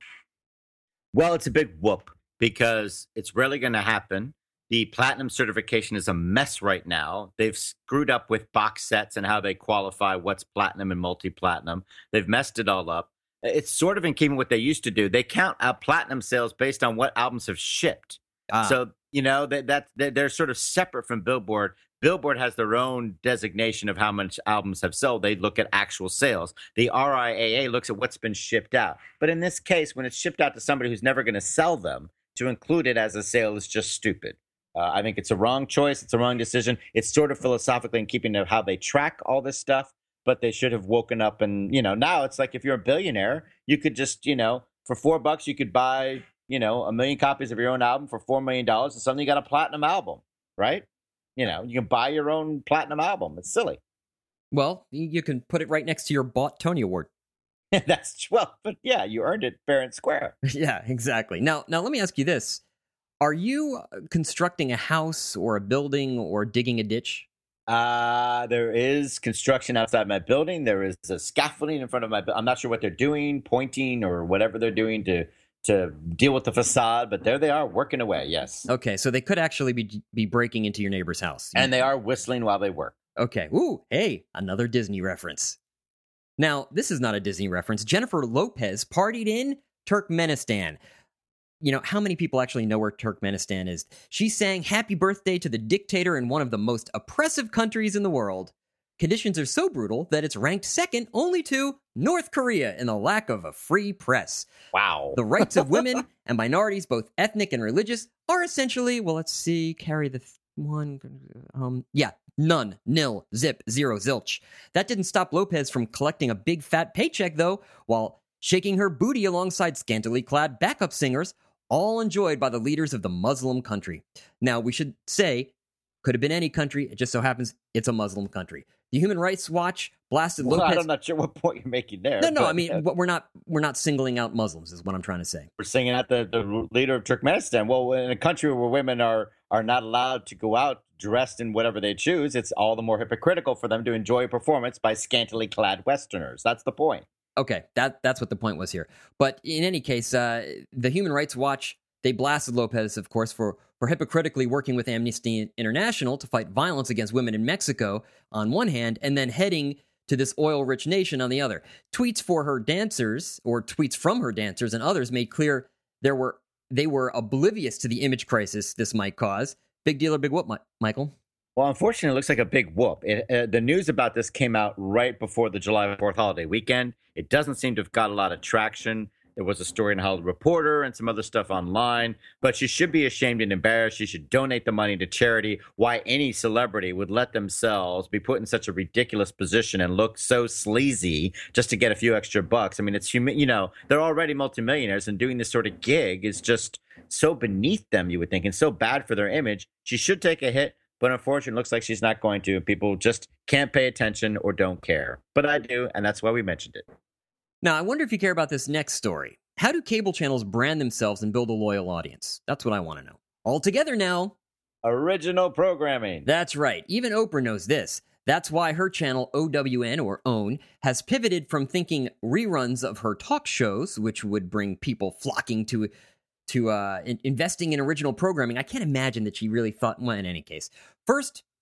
Well, it's a big whoop because it's rarely going to happen. The platinum certification is a mess right now. They've screwed up with box sets and how they qualify what's platinum and multi-platinum. They've messed it all up. It's sort of in keeping with what they used to do. They count out platinum sales based on what albums have shipped. Ah. So, you know, that, that they're sort of separate from Billboard. Billboard has their own designation of how much albums have sold. They look at actual sales. The R I A A looks at what's been shipped out. But in this case, when it's shipped out to somebody who's never going to sell them, to include it as a sale is just stupid. Uh, I think it's a wrong choice. It's a wrong decision. It's sort of philosophically in keeping of how they track all this stuff, but they should have woken up and, you know, now it's like if you're a billionaire, you could just, you know, for four bucks, you could buy, you know, a million copies of your own album for four million dollars and suddenly you got a platinum album, right? You know, you can buy your own platinum album. It's silly. Well, you can put it right next to your bought Tony Award. That's, well, but yeah, you earned it fair and square. Yeah, exactly. Now, now let me ask you this. Are you constructing a house or a building or digging a ditch? Uh, there is construction outside my building. There is a scaffolding in front of my, I'm not sure what they're doing, pointing or whatever they're doing to to deal with the facade, but there they are working away. Yes. Okay. So they could actually be, be breaking into your neighbor's house. And they are whistling while they work. Okay. Ooh, hey, another Disney reference. Now, this is not a Disney reference. Jennifer Lopez partied in Turkmenistan. You know, how many people actually know where Turkmenistan is? She sang happy birthday to the dictator in one of the most oppressive countries in the world. Conditions are so brutal that it's ranked second only to North Korea in the lack of a free press. Wow. The rights of women and minorities, both ethnic and religious, are essentially, well, let's see, carry the th- one, um, yeah, none, nil, zip, zero, zilch. That didn't stop Lopez from collecting a big fat paycheck, though, while shaking her booty alongside scantily clad backup singers, all enjoyed by the leaders of the Muslim country. Now, we should say, could have been any country. It just so happens it's a Muslim country. The Human Rights Watch blasted well, Lopez. I'm not sure what point you're making there. No, no, but, I mean, uh, we're not we're not singling out Muslims, is what I'm trying to say. We're singing out the, the leader of Turkmenistan. Well, in a country where women are are not allowed to go out dressed in whatever they choose, it's all the more hypocritical for them to enjoy a performance by scantily clad Westerners. That's the point. Okay, that that's what the point was here. But in any case, uh, the Human Rights Watch, they blasted Lopez, of course, for, for hypocritically working with Amnesty International to fight violence against women in Mexico on one hand, and then heading to this oil-rich nation on the other. Tweets for her dancers, or tweets from her dancers and others, made clear there were they were oblivious to the image crisis this might cause. Big deal or big whoop, Mi- Michael? Well, unfortunately, it looks like a big whoop. It, uh, the news about this came out right before the July fourth holiday weekend. It doesn't seem to have got a lot of traction. There was a story in Hollywood Reporter and some other stuff online, but she should be ashamed and embarrassed. She should donate the money to charity. Why any celebrity would let themselves be put in such a ridiculous position and look so sleazy just to get a few extra bucks. I mean, it's, humi- you know, they're already multimillionaires, and doing this sort of gig is just so beneath them, you would think, and so bad for their image. She should take a hit, but unfortunately, it looks like she's not going to. People just can't pay attention or don't care. But I do, and that's why we mentioned it. Now, I wonder if you care about this next story. How do cable channels brand themselves and build a loyal audience? That's what I want to know. All together now. Original programming. That's right. Even Oprah knows this. That's why her channel, O W N, or OWN, has pivoted from thinking reruns of her talk shows, which would bring people flocking to to uh, in- investing in original programming. I can't imagine that she really thought, well, in any case. First,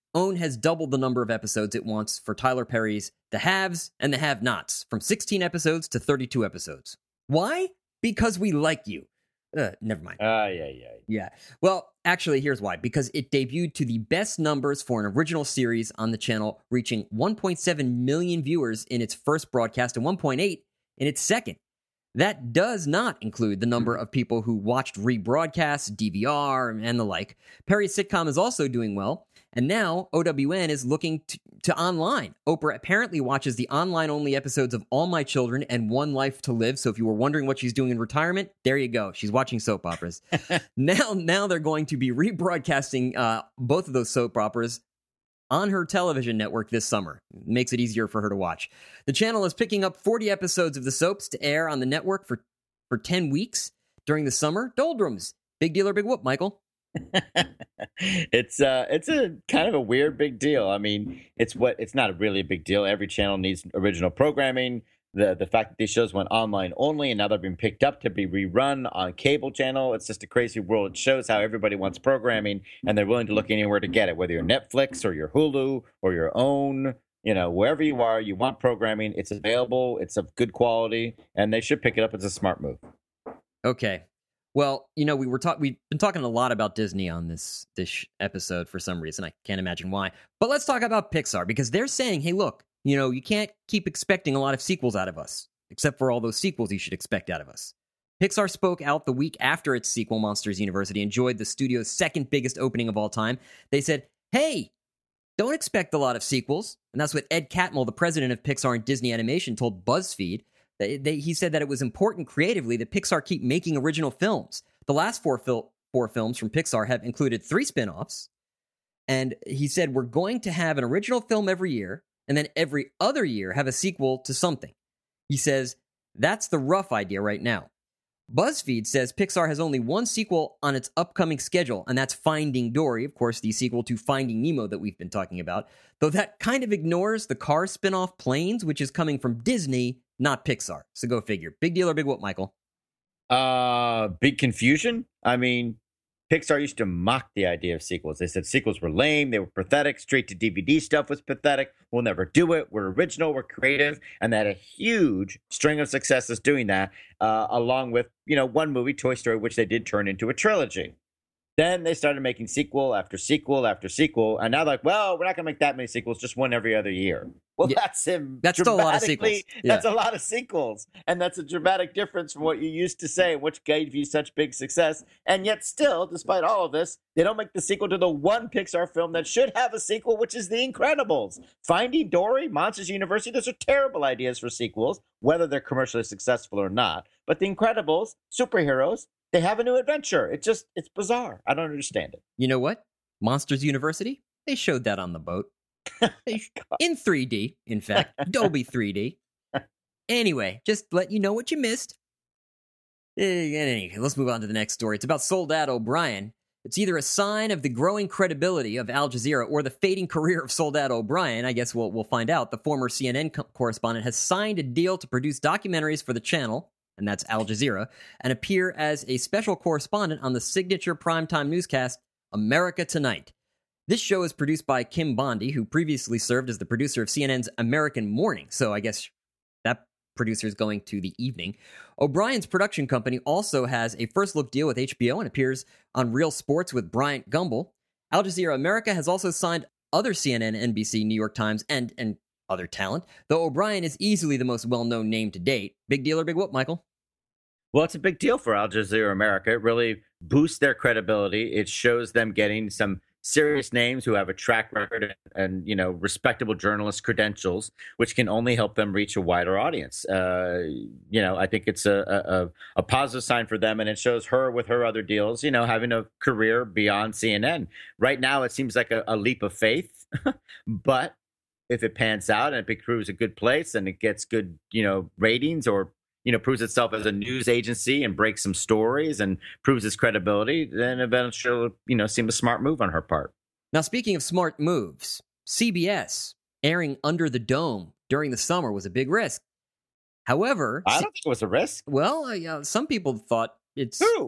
OWN has doubled the number of episodes it wants for Tyler Perry's The Haves and the Have-Nots, from sixteen episodes to thirty-two episodes. Why? Because we like you. Uh, never mind. Ah, uh, yeah, yeah. Yeah. Well, actually, here's why. Because it debuted to the best numbers for an original series on the channel, reaching one point seven million viewers in its first broadcast and one point eight in its second. That does not include the number of people who watched rebroadcasts, D V R, and the like. Perry's sitcom is also doing well, and now O W N is looking to, to online. Oprah apparently watches the online-only episodes of All My Children and One Life to Live, so if you were wondering what she's doing in retirement, there you go. She's watching soap operas. now, now they're going to be rebroadcasting uh, both of those soap operas on her television network this summer. It makes it easier for her to watch. The channel is picking up forty episodes of the soaps to air on the network for, for ten weeks during the summer. Doldrums. Big deal or big whoop, Michael? it's uh it's a kind of a weird big deal. I mean, it's what it's not really a big deal. Every channel needs original programming. The the fact that these shows went online only and now they're being picked up to be rerun on cable channel, it's just a crazy world. It shows how everybody wants programming and they're willing to look anywhere to get it, whether you're Netflix or your Hulu or your own, you know, wherever you are, you want programming. It's available, it's of good quality, and they should pick it up. It's a smart move. Okay. Well, you know, we were talk- we've been talking a lot about Disney on this this episode for some reason. I can't imagine why. But let's talk about Pixar, because they're saying, hey, look, you know, you can't keep expecting a lot of sequels out of us, except for all those sequels you should expect out of us. Pixar spoke out the week after its sequel, Monsters University, enjoyed the studio's second biggest opening of all time. They said, hey, don't expect a lot of sequels. And that's what Ed Catmull, the president of Pixar and Disney Animation, told BuzzFeed. They, they, he said that it was important creatively that Pixar keep making original films. The last four, fil- four films from Pixar have included three spin-offs. And he said, we're going to have an original film every year, and then every other year have a sequel to something. He says, that's the rough idea right now. BuzzFeed says Pixar has only one sequel on its upcoming schedule, and that's Finding Dory, of course, the sequel to Finding Nemo that we've been talking about, though that kind of ignores the Cars spin-off Planes, which is coming from Disney, not Pixar. So go figure. Big deal or big what, Michael? Uh, big confusion. I mean, Pixar used to mock the idea of sequels. They said sequels were lame, they were pathetic, straight to D V D stuff was pathetic, we'll never do it, we're original, we're creative, and they had a huge string of successes doing that, uh, along with, you know, one movie, Toy Story, which they did turn into a trilogy. Then they started making sequel after sequel after sequel, and now they're like, well, we're not going to make that many sequels, just one every other year. Well, yeah, that's him. That's still a lot of sequels. Yeah. That's a lot of sequels, and that's a dramatic difference from what you used to say, which gave you such big success. And yet still, despite all of this, they don't make the sequel to the one Pixar film that should have a sequel, which is The Incredibles. Finding Dory, Monsters University, those are terrible ideas for sequels, whether they're commercially successful or not. But The Incredibles, superheroes, they have a new adventure. It's just, it's bizarre. I don't understand it. You know what? Monsters University, they showed that on the boat. In three D, in fact. Dolby three D. Anyway, just let you know what you missed. Anyway, let's move on to the next story. It's about Soledad O'Brien. It's either a sign of the growing credibility of Al Jazeera or the fading career of Soledad O'Brien. I guess we'll, we'll find out. The former C N N co- correspondent has signed a deal to produce documentaries for the channel, and that's Al Jazeera, and appear as a special correspondent on the signature primetime newscast, America Tonight. This show is produced by Kim Bondi, who previously served as the producer of C N N's American Morning, so I guess that producer is going to the evening. O'Brien's production company also has a first-look deal with H B O and appears on Real Sports with Bryant Gumbel. Al Jazeera America has also signed other C N N, N B C, New York Times, and, and other talent, though O'Brien is easily the most well-known name to date. Big deal or big whoop, Michael? Well, it's a big deal for Al Jazeera America. It really boosts their credibility. It shows them getting some serious names who have a track record and, and you know, respectable journalist credentials, which can only help them reach a wider audience. Uh, you know, I think it's a, a, a positive sign for them, and it shows her with her other deals, you know, having a career beyond C N N. Right now, it seems like a, a leap of faith, but if it pans out and it proves a good place and it gets good, you know, ratings, or you know, proves itself as a news agency and breaks some stories and proves its credibility, then eventually, it'll, you know, seem a smart move on her part. Now, speaking of smart moves, C B S airing Under the Dome during the summer was a big risk. However, I don't think it was a risk. Well, uh, some people thought it's Who?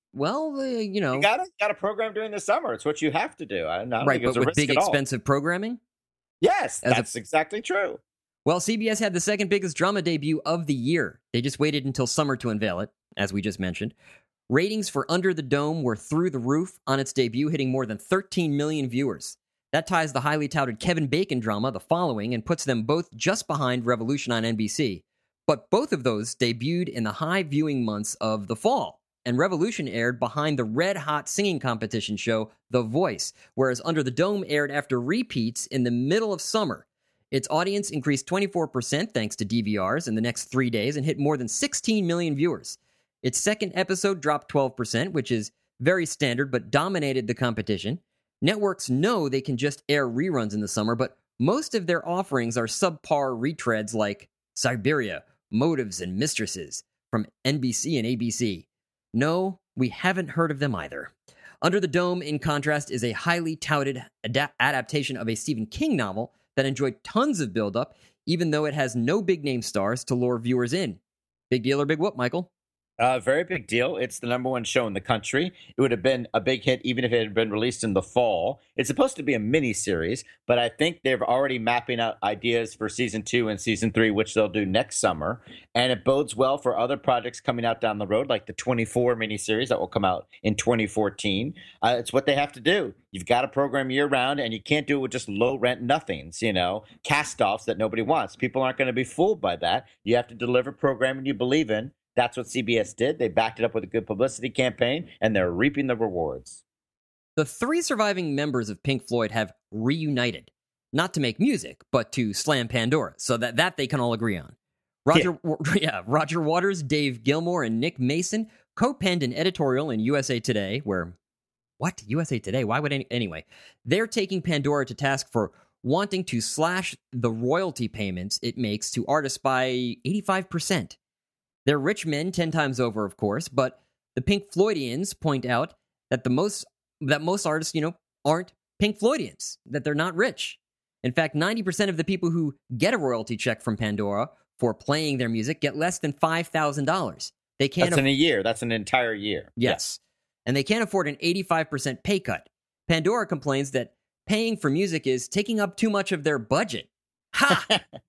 well, uh, you know, You got to got a program during the summer. It's what you have to do. I, I don't right, think it's but a with risk big at all. expensive programming. Yes, As a- that's exactly true. Well, C B S had the second biggest drama debut of the year. They just waited until summer to unveil it, as we just mentioned. Ratings for Under the Dome were through the roof on its debut, hitting more than thirteen million viewers. That ties the highly touted Kevin Bacon drama, The Following, and puts them both just behind Revolution on N B C. But both of those debuted in the high viewing months of the fall, and Revolution aired behind the red-hot singing competition show The Voice, whereas Under the Dome aired after repeats in the middle of summer. Its audience increased twenty-four percent thanks to D V Rs in the next three days and hit more than sixteen million viewers. Its second episode dropped twelve percent, which is very standard, but dominated the competition. Networks know they can just air reruns in the summer, but most of their offerings are subpar retreads like Siberia, Motives, and Mistresses from N B C and A B C. No, we haven't heard of them either. Under the Dome, in contrast, is a highly touted ad- adaptation of a Stephen King novel that enjoyed tons of build-up, even though it has no big-name stars to lure viewers in. Big deal or big whoop, Michael? Uh, very big deal. It's the number one show in the country. It would have been a big hit even if it had been released in the fall. It's supposed to be a mini series, but I think they're already mapping out ideas for season two and season three, which they'll do next summer. And it bodes well for other projects coming out down the road, like the twenty-four miniseries that will come out in twenty fourteen. Uh, it's what they have to do. You've got to program year round, and you can't do it with just low rent nothings, you know, cast offs that nobody wants. People aren't going to be fooled by that. You have to deliver programming you believe in. That's what C B S did. They backed it up with a good publicity campaign, and they're reaping the rewards. The three surviving members of Pink Floyd have reunited, not to make music, but to slam Pandora, so that, that they can all agree on. Roger, yeah. yeah, Roger Waters, Dave Gilmour, and Nick Mason co-penned an editorial in U S A Today where, what? U S A Today? Why would any, anyway? They're taking Pandora to task for wanting to slash the royalty payments it makes to artists by eighty-five percent. They're rich men ten times over, of course, but the Pink Floydians point out that the most that most artists, you know, aren't Pink Floydians, that they're not rich. In fact, ninety percent of the people who get a royalty check from Pandora for playing their music get less than five thousand dollars. They can't. That's aff- in a year. That's an entire year. Yes, and they can't afford an eighty-five percent pay cut. Pandora complains that paying for music is taking up too much of their budget. Ha!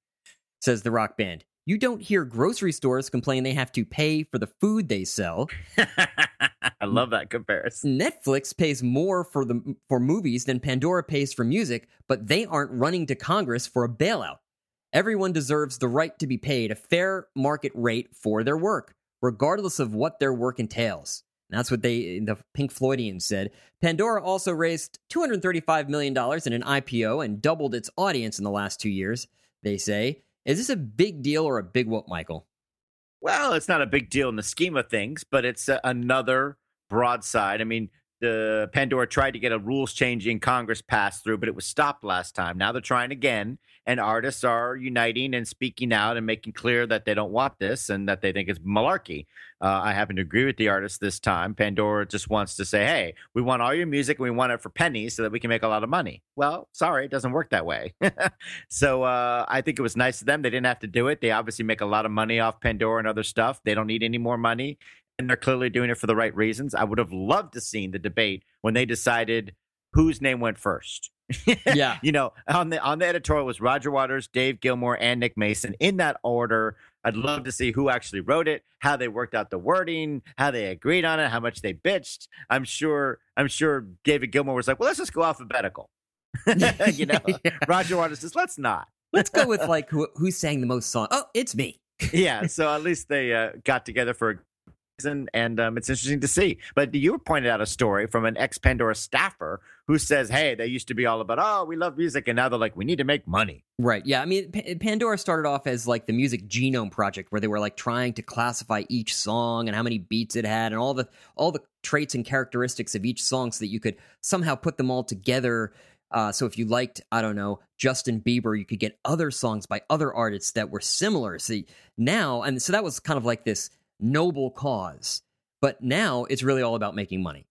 Says the rock band. You don't hear grocery stores complain they have to pay for the food they sell. I love that comparison. Netflix pays more for the for movies than Pandora pays for music, but they aren't running to Congress for a bailout. Everyone deserves the right to be paid a fair market rate for their work, regardless of what their work entails. And that's what they, the Pink Floydians said. Pandora also raised two hundred thirty-five million dollars in an I P O and doubled its audience in the last two years, they say. Is this a big deal or a big whoop, Michael? Well, it's not a big deal in the scheme of things, but it's a, another broadside. I mean, the Pandora tried to get a rules change in Congress passed through, but it was stopped last time. Now they're trying again, and artists are uniting and speaking out and making clear that they don't want this and that they think it's malarkey. Uh, I happen to agree with the artists this time. Pandora just wants to say, hey, we want all your music and we want it for pennies so that we can make a lot of money. Well, sorry, it doesn't work that way. so uh, I think it was nice of them. They didn't have to do it. They obviously make a lot of money off Pandora and other stuff. They don't need any more money. And they're clearly doing it for the right reasons. I would have loved to seen the debate when they decided whose name went first. Yeah. You know, on the on the editorial was Roger Waters, Dave Gilmour, and Nick Mason in that order. I'd love to see who actually wrote it, how they worked out the wording, how they agreed on it, how much they bitched. I'm sure I'm sure David Gilmour was like, well, let's just go alphabetical. you know, Yeah. Roger Waters says, let's not. Let's go with like who, who sang the most song. Oh, it's me. Yeah, so at least they uh, got together for a reason, and um, it's interesting to see. But you pointed out a story from an ex-Pandora staffer who says, hey, they used to be all about, oh, we love music, and now they're like, we need to make money. Right. Yeah. I mean, P- Pandora started off as like the Music Genome Project, where they were like trying to classify each song and how many beats it had, and all the all the traits and characteristics of each song, so that you could somehow put them all together. Uh, so if you liked, I don't know, Justin Bieber, you could get other songs by other artists that were similar. So now, and so that was kind of like this noble cause. But now it's really all about making money.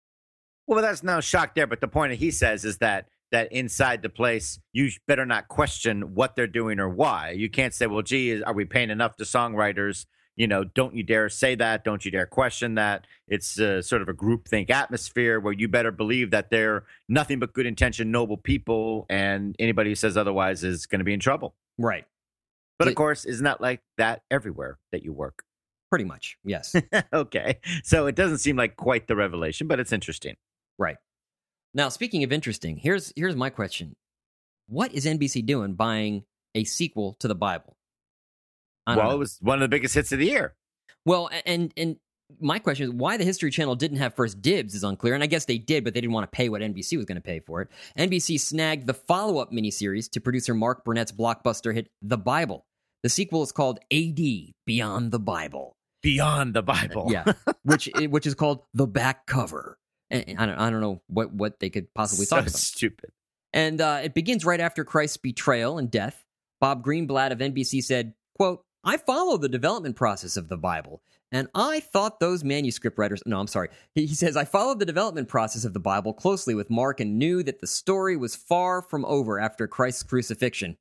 Well, that's no shock there. But the point that he says is that that inside the place, you better not question what they're doing or why. You can't say, well, gee, are we paying enough to songwriters? you know, don't you dare say that. Don't you dare question that. It's uh, sort of a groupthink atmosphere where you better believe that they're nothing but good intentioned, noble people. And anybody who says otherwise is going to be in trouble. Right. But It- of course, isn't that like that everywhere that you work? Pretty much. Yes. Okay. So it doesn't seem like quite the revelation, but it's interesting. Right. Now, speaking of interesting, here's here's my question. What is N B C doing buying a sequel to the Bible? I don't Well, know. it was one of the biggest hits of the year. Well, and and my question is why the History Channel didn't have first dibs is unclear, and I guess they did, but they didn't want to pay what N B C was going to pay for it. N B C snagged the follow-up miniseries to producer Mark Burnett's blockbuster hit The Bible. The sequel is called A D, Beyond the Bible. Beyond the Bible. Yeah, which which is called The Back Cover. And I don't I don't know what, what they could possibly so talk about. stupid. And uh, it begins right after Christ's betrayal and death. Bob Greenblatt of N B C said, quote, I follow the development process of the Bible, and I thought those manuscript writers... No, I'm sorry. He, he says, I followed the development process of the Bible closely with Mark and knew that the story was far from over after Christ's crucifixion.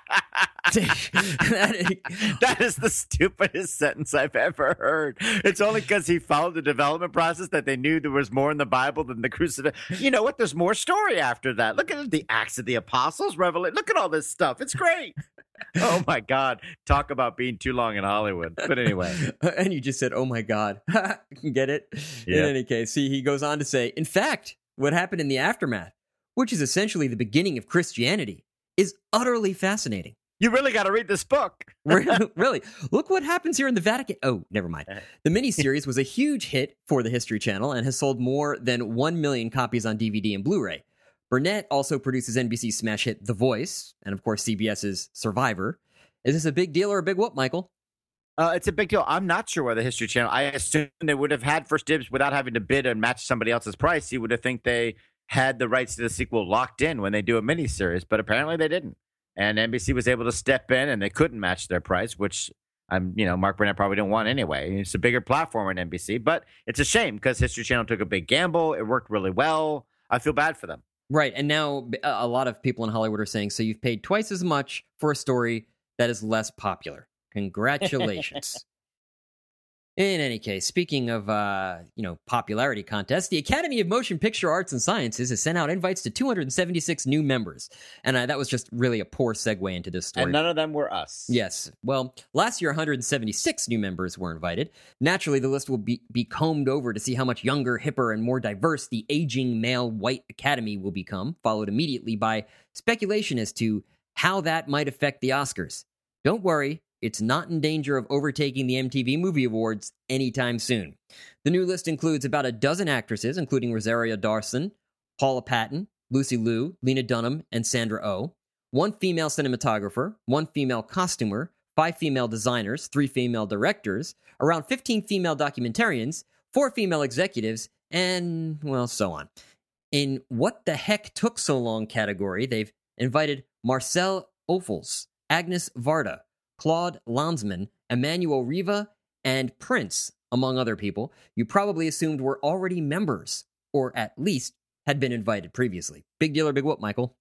That is the stupidest sentence I've ever heard. It's only because he followed the development process that they knew there was more in the Bible than the crucifixion. You know what? There's more story after that. Look at the Acts of the Apostles, Revelation. Look at all this stuff. It's great. Oh my God. Talk about being too long in Hollywood. But anyway. And you just said, oh my God. Get it? Yeah. In any case, see, he goes on to say, in fact, what happened in the aftermath, which is essentially the beginning of Christianity, is utterly fascinating. You really got to read this book. Really? Look what happens here in the Vatican. Oh, never mind. The miniseries was a huge hit for the History Channel and has sold more than one million copies on D V D and Blu-ray. Burnett also produces N B C's smash hit The Voice, and of course CBS's Survivor. Is this a big deal or a big whoop, Michael? Uh, it's a big deal. I'm not sure why the History Channel. I assume they would have had first dibs without having to bid and match somebody else's price. You would have think they had the rights to the sequel locked in when they do a miniseries, but apparently they didn't. And N B C was able to step in, and they couldn't match their price, which I'm, you know, Mark Burnett probably didn't want anyway. It's a bigger platform in N B C, but it's a shame because History Channel took a big gamble. It worked really well. I feel bad for them. Right, and now a lot of people in Hollywood are saying, so you've paid twice as much for a story that is less popular. Congratulations. In any case, speaking of, uh, you know, popularity contests, the Academy of Motion Picture Arts and Sciences has sent out invites to two hundred seventy-six new members. And uh, that was just really a poor segue into this story. And none of them were us. Yes. Well, last year, one hundred seventy-six new members were invited. Naturally, the list will be, be combed over to see how much younger, hipper, and more diverse the aging male white academy will become, followed immediately by speculation as to how that might affect the Oscars. Don't worry, it's not in danger of overtaking the M T V Movie Awards anytime soon. The new list includes about a dozen actresses, including Rosario Dawson, Paula Patton, Lucy Liu, Lena Dunham, and Sandra Oh, one female cinematographer, one female costumer, five female designers, three female directors, around fifteen female documentarians, four female executives, and, well, so on. In What the Heck Took So Long category, they've invited Marcel Ophuls, Agnes Varda, Claude Lanzmann, Emmanuel Riva, and Prince, among other people, you probably assumed were already members, or at least had been invited previously. Big deal or big whoop, Michael?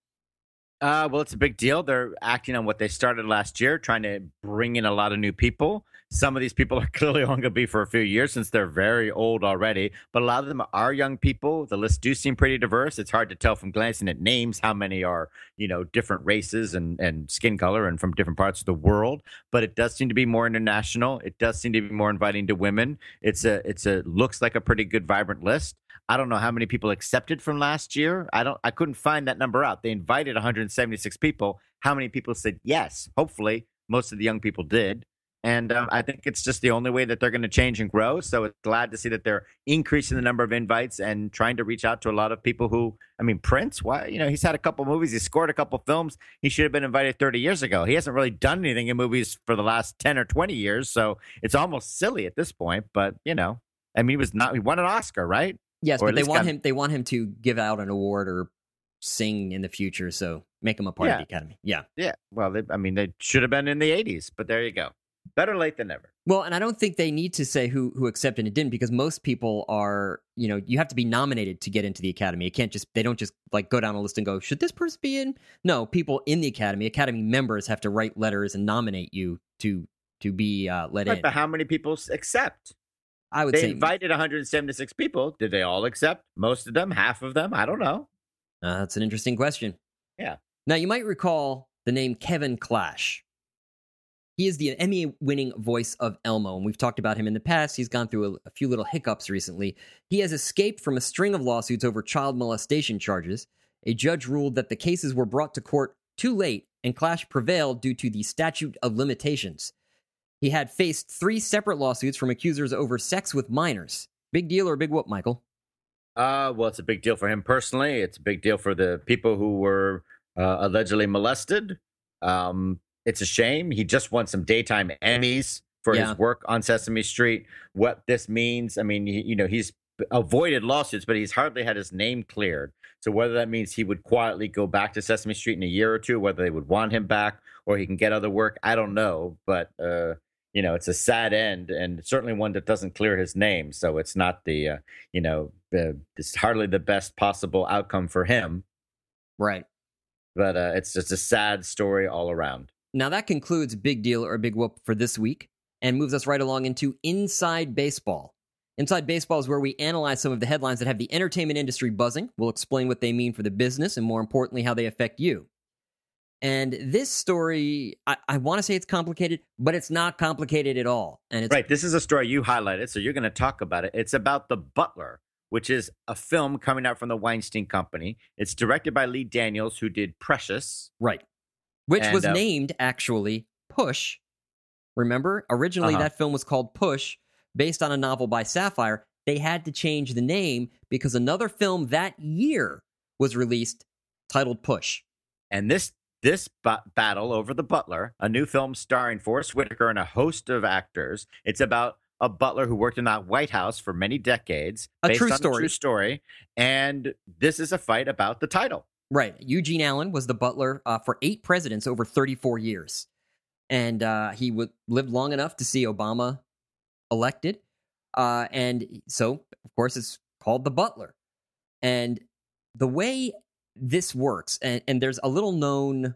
Uh, well, it's a big deal. They're acting on what they started last year, trying to bring in a lot of new people. Some of these people are clearly only going to be for a few years since they're very old already. But a lot of them are young people. The list do seem pretty diverse. It's hard to tell from glancing at names how many are, you know, different races and, and skin color and from different parts of the world. But it does seem to be more international. It does seem to be more inviting to women. It's a it's a looks like a pretty good, vibrant list. I don't know how many people accepted from last year. I don't. I couldn't find that number out. They invited one hundred seventy-six people. How many people said yes? Hopefully, most of the young people did. And um, I think it's just the only way that they're going to change and grow. So it's glad to see that they're increasing the number of invites and trying to reach out to a lot of people who, I mean, Prince, why, you know, he's had a couple movies. He scored a couple films. He should have been invited thirty years ago. He hasn't really done anything in movies for the last ten or twenty years. So it's almost silly at this point. But, you know, I mean, he was not, he won an Oscar, right? Yes, Or but at they least want got- him. They want him to give out an award or sing in the future. So make him a part Yeah. of the Academy. Yeah. Yeah. Well, they, I mean, they should have been in the eighties, but there you go. Better late than never. Well, and I don't think they need to say who who accepted and didn't, because most people are, you know, you have to be nominated to get into the Academy. It can't just, they don't just like go down a list and go, should this person be in? No, people in the Academy, Academy members have to write letters and nominate you to to be uh, let Right, in. but how many people s- accept? I would They say invited one hundred seventy-six people. Did they all accept? Most of them? Half of them? I don't know. uh, that's an interesting question. Yeah. Now, you might recall the name Kevin Clash. He is the Emmy-winning voice of Elmo, and we've talked about him in the past. He's gone through a, a few little hiccups recently. He has escaped from a string of lawsuits over child molestation charges. A judge ruled that the cases were brought to court too late, and Clash prevailed due to the statute of limitations. He had faced three separate lawsuits from accusers over sex with minors. Big deal or big whoop, Michael? Uh, well, it's a big deal for him personally. It's a big deal for the people who were uh, allegedly molested. Um, it's a shame. He just won some daytime Emmys for Yeah. his work on Sesame Street. What this means, I mean, he, you know, he's avoided lawsuits, but he's hardly had his name cleared. So whether that means he would quietly go back to Sesame Street in a year or two, whether they would want him back or he can get other work, I don't know. But, uh, you know, it's a sad end, and certainly one that doesn't clear his name. So it's not the, uh, you know, uh, it's hardly the best possible outcome for him. Right. But uh, it's just a sad story all around. Now, that concludes Big Deal or Big Whoop for this week and moves us right along into Inside Baseball. Inside Baseball is where we analyze some of the headlines that have the entertainment industry buzzing. We'll explain what they mean for the business and, more importantly, how they affect you. And this story, I, I want to say it's complicated, but it's not complicated at all. And it's Right. This is a story you highlighted, so you're going to talk about it. It's about The Butler, which is a film coming out from the Weinstein Company. It's directed by Lee Daniels, who did Precious. right, which And, was uh, named actually Push. Remember, originally Uh-huh. that film was called Push, based on a novel by Sapphire. They had to change the name because another film that year was released titled Push. And this this ba- battle over The Butler, a new film starring Forrest Whitaker and a host of actors. It's about a butler who worked in that White House for many decades. A based true on story. A true story. And this is a fight about the title. Right. Eugene Allen was the butler uh, for eight presidents over thirty-four years. And uh, he w- lived long enough to see Obama elected. Uh, and so, of course, it's called The Butler. And the way this works, and, and there's a little known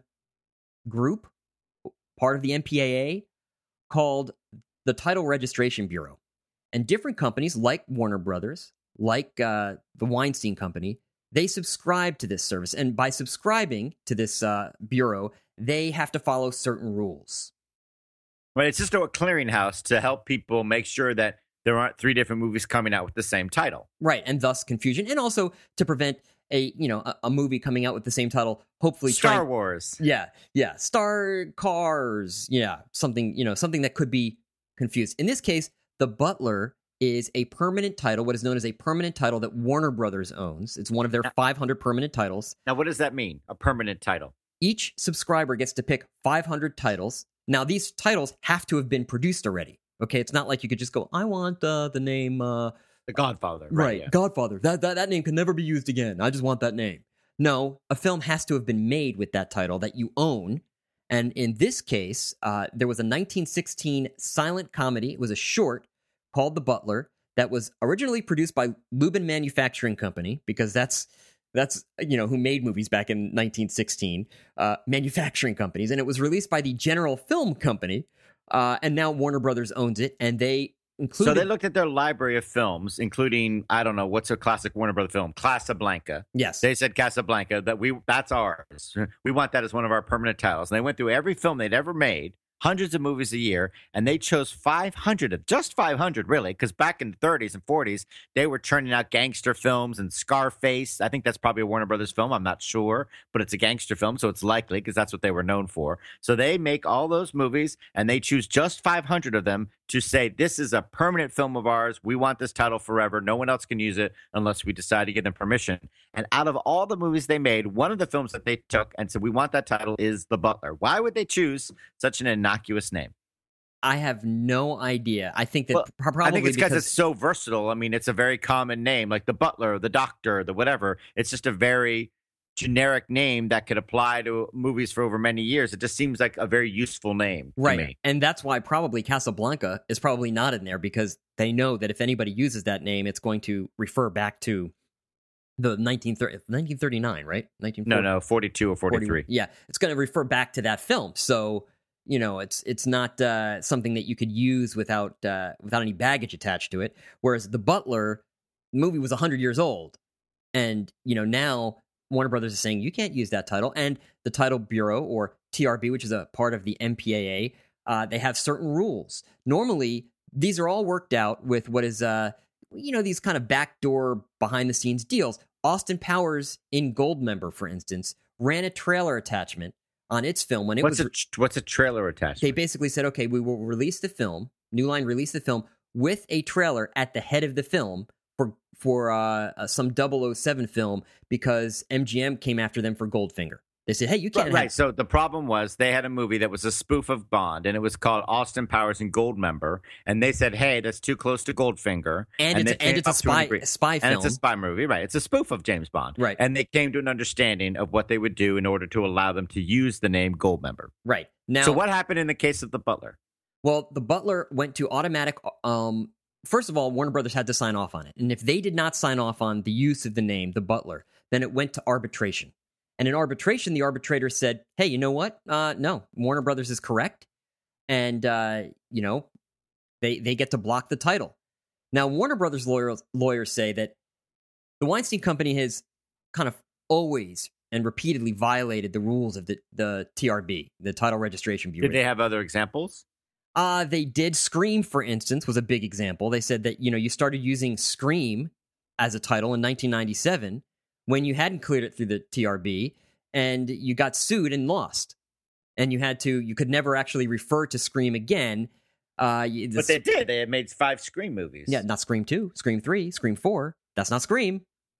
group, part of the M P A A, called the Title Registration Bureau. And different companies like Warner Brothers, like uh, the Weinstein Company, they subscribe to this service. And by subscribing to this uh, bureau, they have to follow certain rules. Right. It's just a clearinghouse to help people make sure that there aren't three different movies coming out with the same title. Right, and thus confusion, and also to prevent a you know a, a movie coming out with the same title, hopefully Star trying, Wars. Yeah, yeah, Star Cars, yeah, something you know something that could be confused. In this case, The Butler is a permanent title, what is known as a permanent title that Warner Brothers owns. It's one of their five hundred permanent titles. Now, what does that mean? A permanent title? Each subscriber gets to pick five hundred titles. Now, these titles have to have been produced already. Okay, it's not like you could just go, I want uh, the name. Uh, The Godfather. Right, Right. yeah. Godfather. That, that that name can never be used again. I just want that name. No, a film has to have been made with that title that you own. And in this case, uh, there was a nineteen sixteen silent comedy. It was a short called The Butler that was originally produced by Lubin Manufacturing Company, because that's that's you know who made movies back in nineteen sixteen, uh, manufacturing companies, and it was released by the General Film Company, uh, and now Warner Brothers owns it, and they included. So they looked at their library of films, including, I don't know, what's a classic Warner Brothers film? Casablanca. Yes. They said Casablanca, that we that's ours. We want that as one of our permanent titles. And they went through every film they'd ever made, hundreds of movies a year, and they chose five hundred of just five hundred, really, because back in the thirties and forties, they were churning out gangster films and Scarface. I think that's probably a Warner Brothers film. I'm not sure, but it's a gangster film, so it's likely because that's what they were known for. So they make all those movies, and they choose just five hundred of them to say, this is a permanent film of ours. We want this title forever. No one else can use it unless we decide to give them permission. And out of all the movies they made, one of the films that they took and said, we want that title is The Butler. Why would they choose such an innocuous name? I have no idea. I think that Well, pr- probably I think it's because because it's so versatile. I mean, it's a very common name, like the butler, the doctor, the whatever. It's just a very generic name that could apply to movies for over many years. It just seems like a very useful name to right, me. and that's why probably Casablanca is probably not in there, because they know that if anybody uses that name, it's going to refer back to the nineteen thirty, nineteen thirty-nine, right? nineteen forty, No, no, forty-two or forty-three. Yeah, it's going to refer back to that film. So You know, it's it's not uh, something that you could use without uh, without any baggage attached to it. Whereas The Butler movie was one hundred years old, and you know now Warner Brothers is saying you can't use that title, and the Title Bureau, or T R B, which is a part of the M P A A, uh, they have certain rules. Normally, these are all worked out with what is, uh, you know, these kind of backdoor, behind-the-scenes deals. Austin Powers in Goldmember, for instance, ran a trailer attachment on its film when it what's was. A, what's a trailer attachment? They basically said, okay, we will release the film. New Line released the film with a trailer at the head of the film for for uh, some double oh seven film because M G M came after them for Goldfinger. They said, hey, you can't. Right. Have- so the problem was they had a movie that was a spoof of Bond, and it was called Austin Powers and Goldmember. And they said, hey, that's too close to Goldfinger. And, and it's, and it's a spy, a spy film. And it's a spy movie, right. It's a spoof of James Bond. Right. And they came to an understanding of what they would do in order to allow them to use the name Goldmember. Right. Now, so what happened in the case of The Butler? Well, The Butler went to automatic. Um, first of all, Warner Brothers had to sign off on it. And if they did not sign off on the use of the name, The Butler, then it went to arbitration. And in arbitration, the arbitrator said, hey, you know what? Uh, no, Warner Brothers is correct. And, uh, you know, they they get to block the title. Now, Warner Brothers lawyers, lawyers say that the Weinstein Company has kind of always and repeatedly violated the rules of the, the T R B, the Title Registration Bureau. Did they have other examples? Uh, they did. Scream, for instance, was a big example. They said that, you know, you started using Scream as a title in nineteen ninety-seven when you hadn't cleared it through the T R B, and you got sued and lost. And you had to, you could never actually refer to Scream again. Uh, this, but they did. They had made five Scream movies. Yeah, not Scream two, Scream three, Scream four. That's not Scream.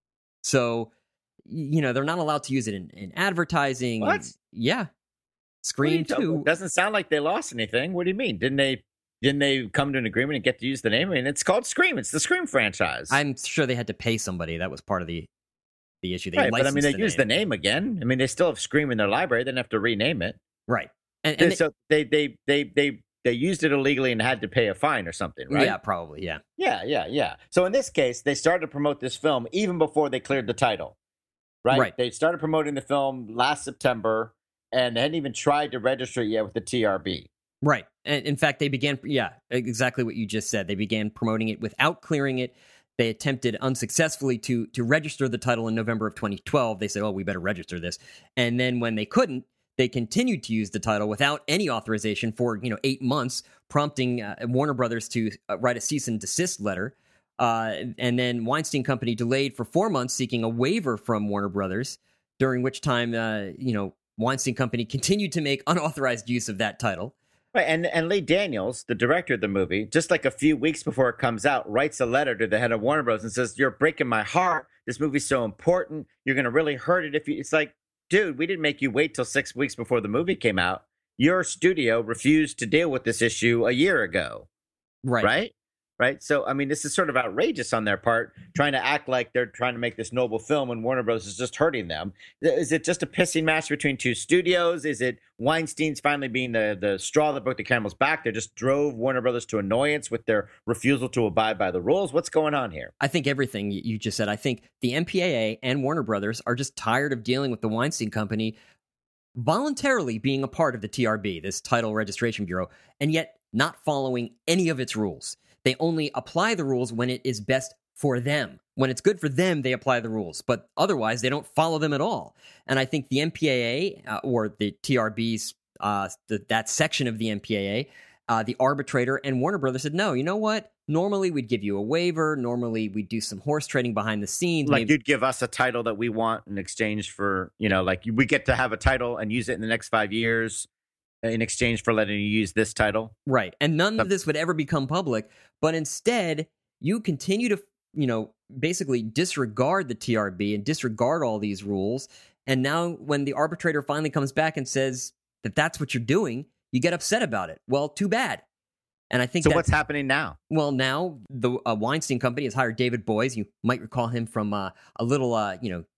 So, you know, they're not allowed to use it in, in advertising. What? And, yeah. Scream two. Doesn't sound like they lost anything. What do you mean? Didn't they didn't they come to an agreement and get to use the name? I mean, it's called Scream. It's the Scream franchise. I'm sure they had to pay somebody. That was part of the the issue. They right, but I mean, they the used name. the name again. I mean, they still have Scream in their library. They didn't have to rename it. Right. And, and and so they, they they they they used it illegally and had to pay a fine or something, right? Yeah, probably. Yeah. Yeah, yeah, yeah. So in this case, they started to promote this film even before they cleared the title. Right? Right. They started promoting the film last September and they hadn't even tried to register it yet with the T R B. Right. And in fact, they began, yeah, exactly what you just said. They began promoting it without clearing it. They attempted unsuccessfully to to register the title in November of twenty twelve. They said, oh, we better register this. And then when they couldn't, they continued to use the title without any authorization for, you know, eight months, prompting uh, Warner Brothers to uh, write a cease and desist letter. Uh, and then Weinstein Company delayed for four months seeking a waiver from Warner Brothers, during which time, uh, you know, Weinstein Company continued to make unauthorized use of that title. Right, and, and Lee Daniels, the director of the movie, just like a few weeks before it comes out, writes a letter to the head of Warner Bros. And says, you're breaking my heart. This movie's so important. You're going to really hurt it if you... It's like, dude, we didn't make you wait till six weeks before the movie came out. Your studio refused to deal with this issue a year ago. Right. Right? Right? So, I mean, this is sort of outrageous on their part, trying to act like they're trying to make this noble film and Warner Bros. Is just hurting them. Is it just a pissing match between two studios? Is it Weinstein's finally being the, the straw that broke the camel's back? They just drove Warner Brothers to annoyance with their refusal to abide by the rules. What's going on here? I think everything you just said. I think the M P A A and Warner Brothers are just tired of dealing with the Weinstein Company voluntarily being a part of the T R B, this Title Registration Bureau, and yet not following any of its rules. They only apply the rules when it is best for them. When it's good for them, they apply the rules. But otherwise, they don't follow them at all. And I think the M P A A, uh, or the T R B's, uh, the, that section of the M P A A, uh, the arbitrator and Warner Brothers said, no, you know what? Normally, we'd give you a waiver. Normally, we'd do some horse trading behind the scenes. Like Maybe- you'd give us a title that we want in exchange for, you know, like we get to have a title and use it in the next five years. In exchange for letting you use this title. Right. And none of this would ever become public. But instead, you continue to, you know, basically disregard the T R B and disregard all these rules. And now when the arbitrator finally comes back and says that that's what you're doing, you get upset about it. Well, too bad. And I think so. that, What's happening now? Well, now the uh, Weinstein Company has hired David Boies. You might recall him from uh, a little, uh, you know,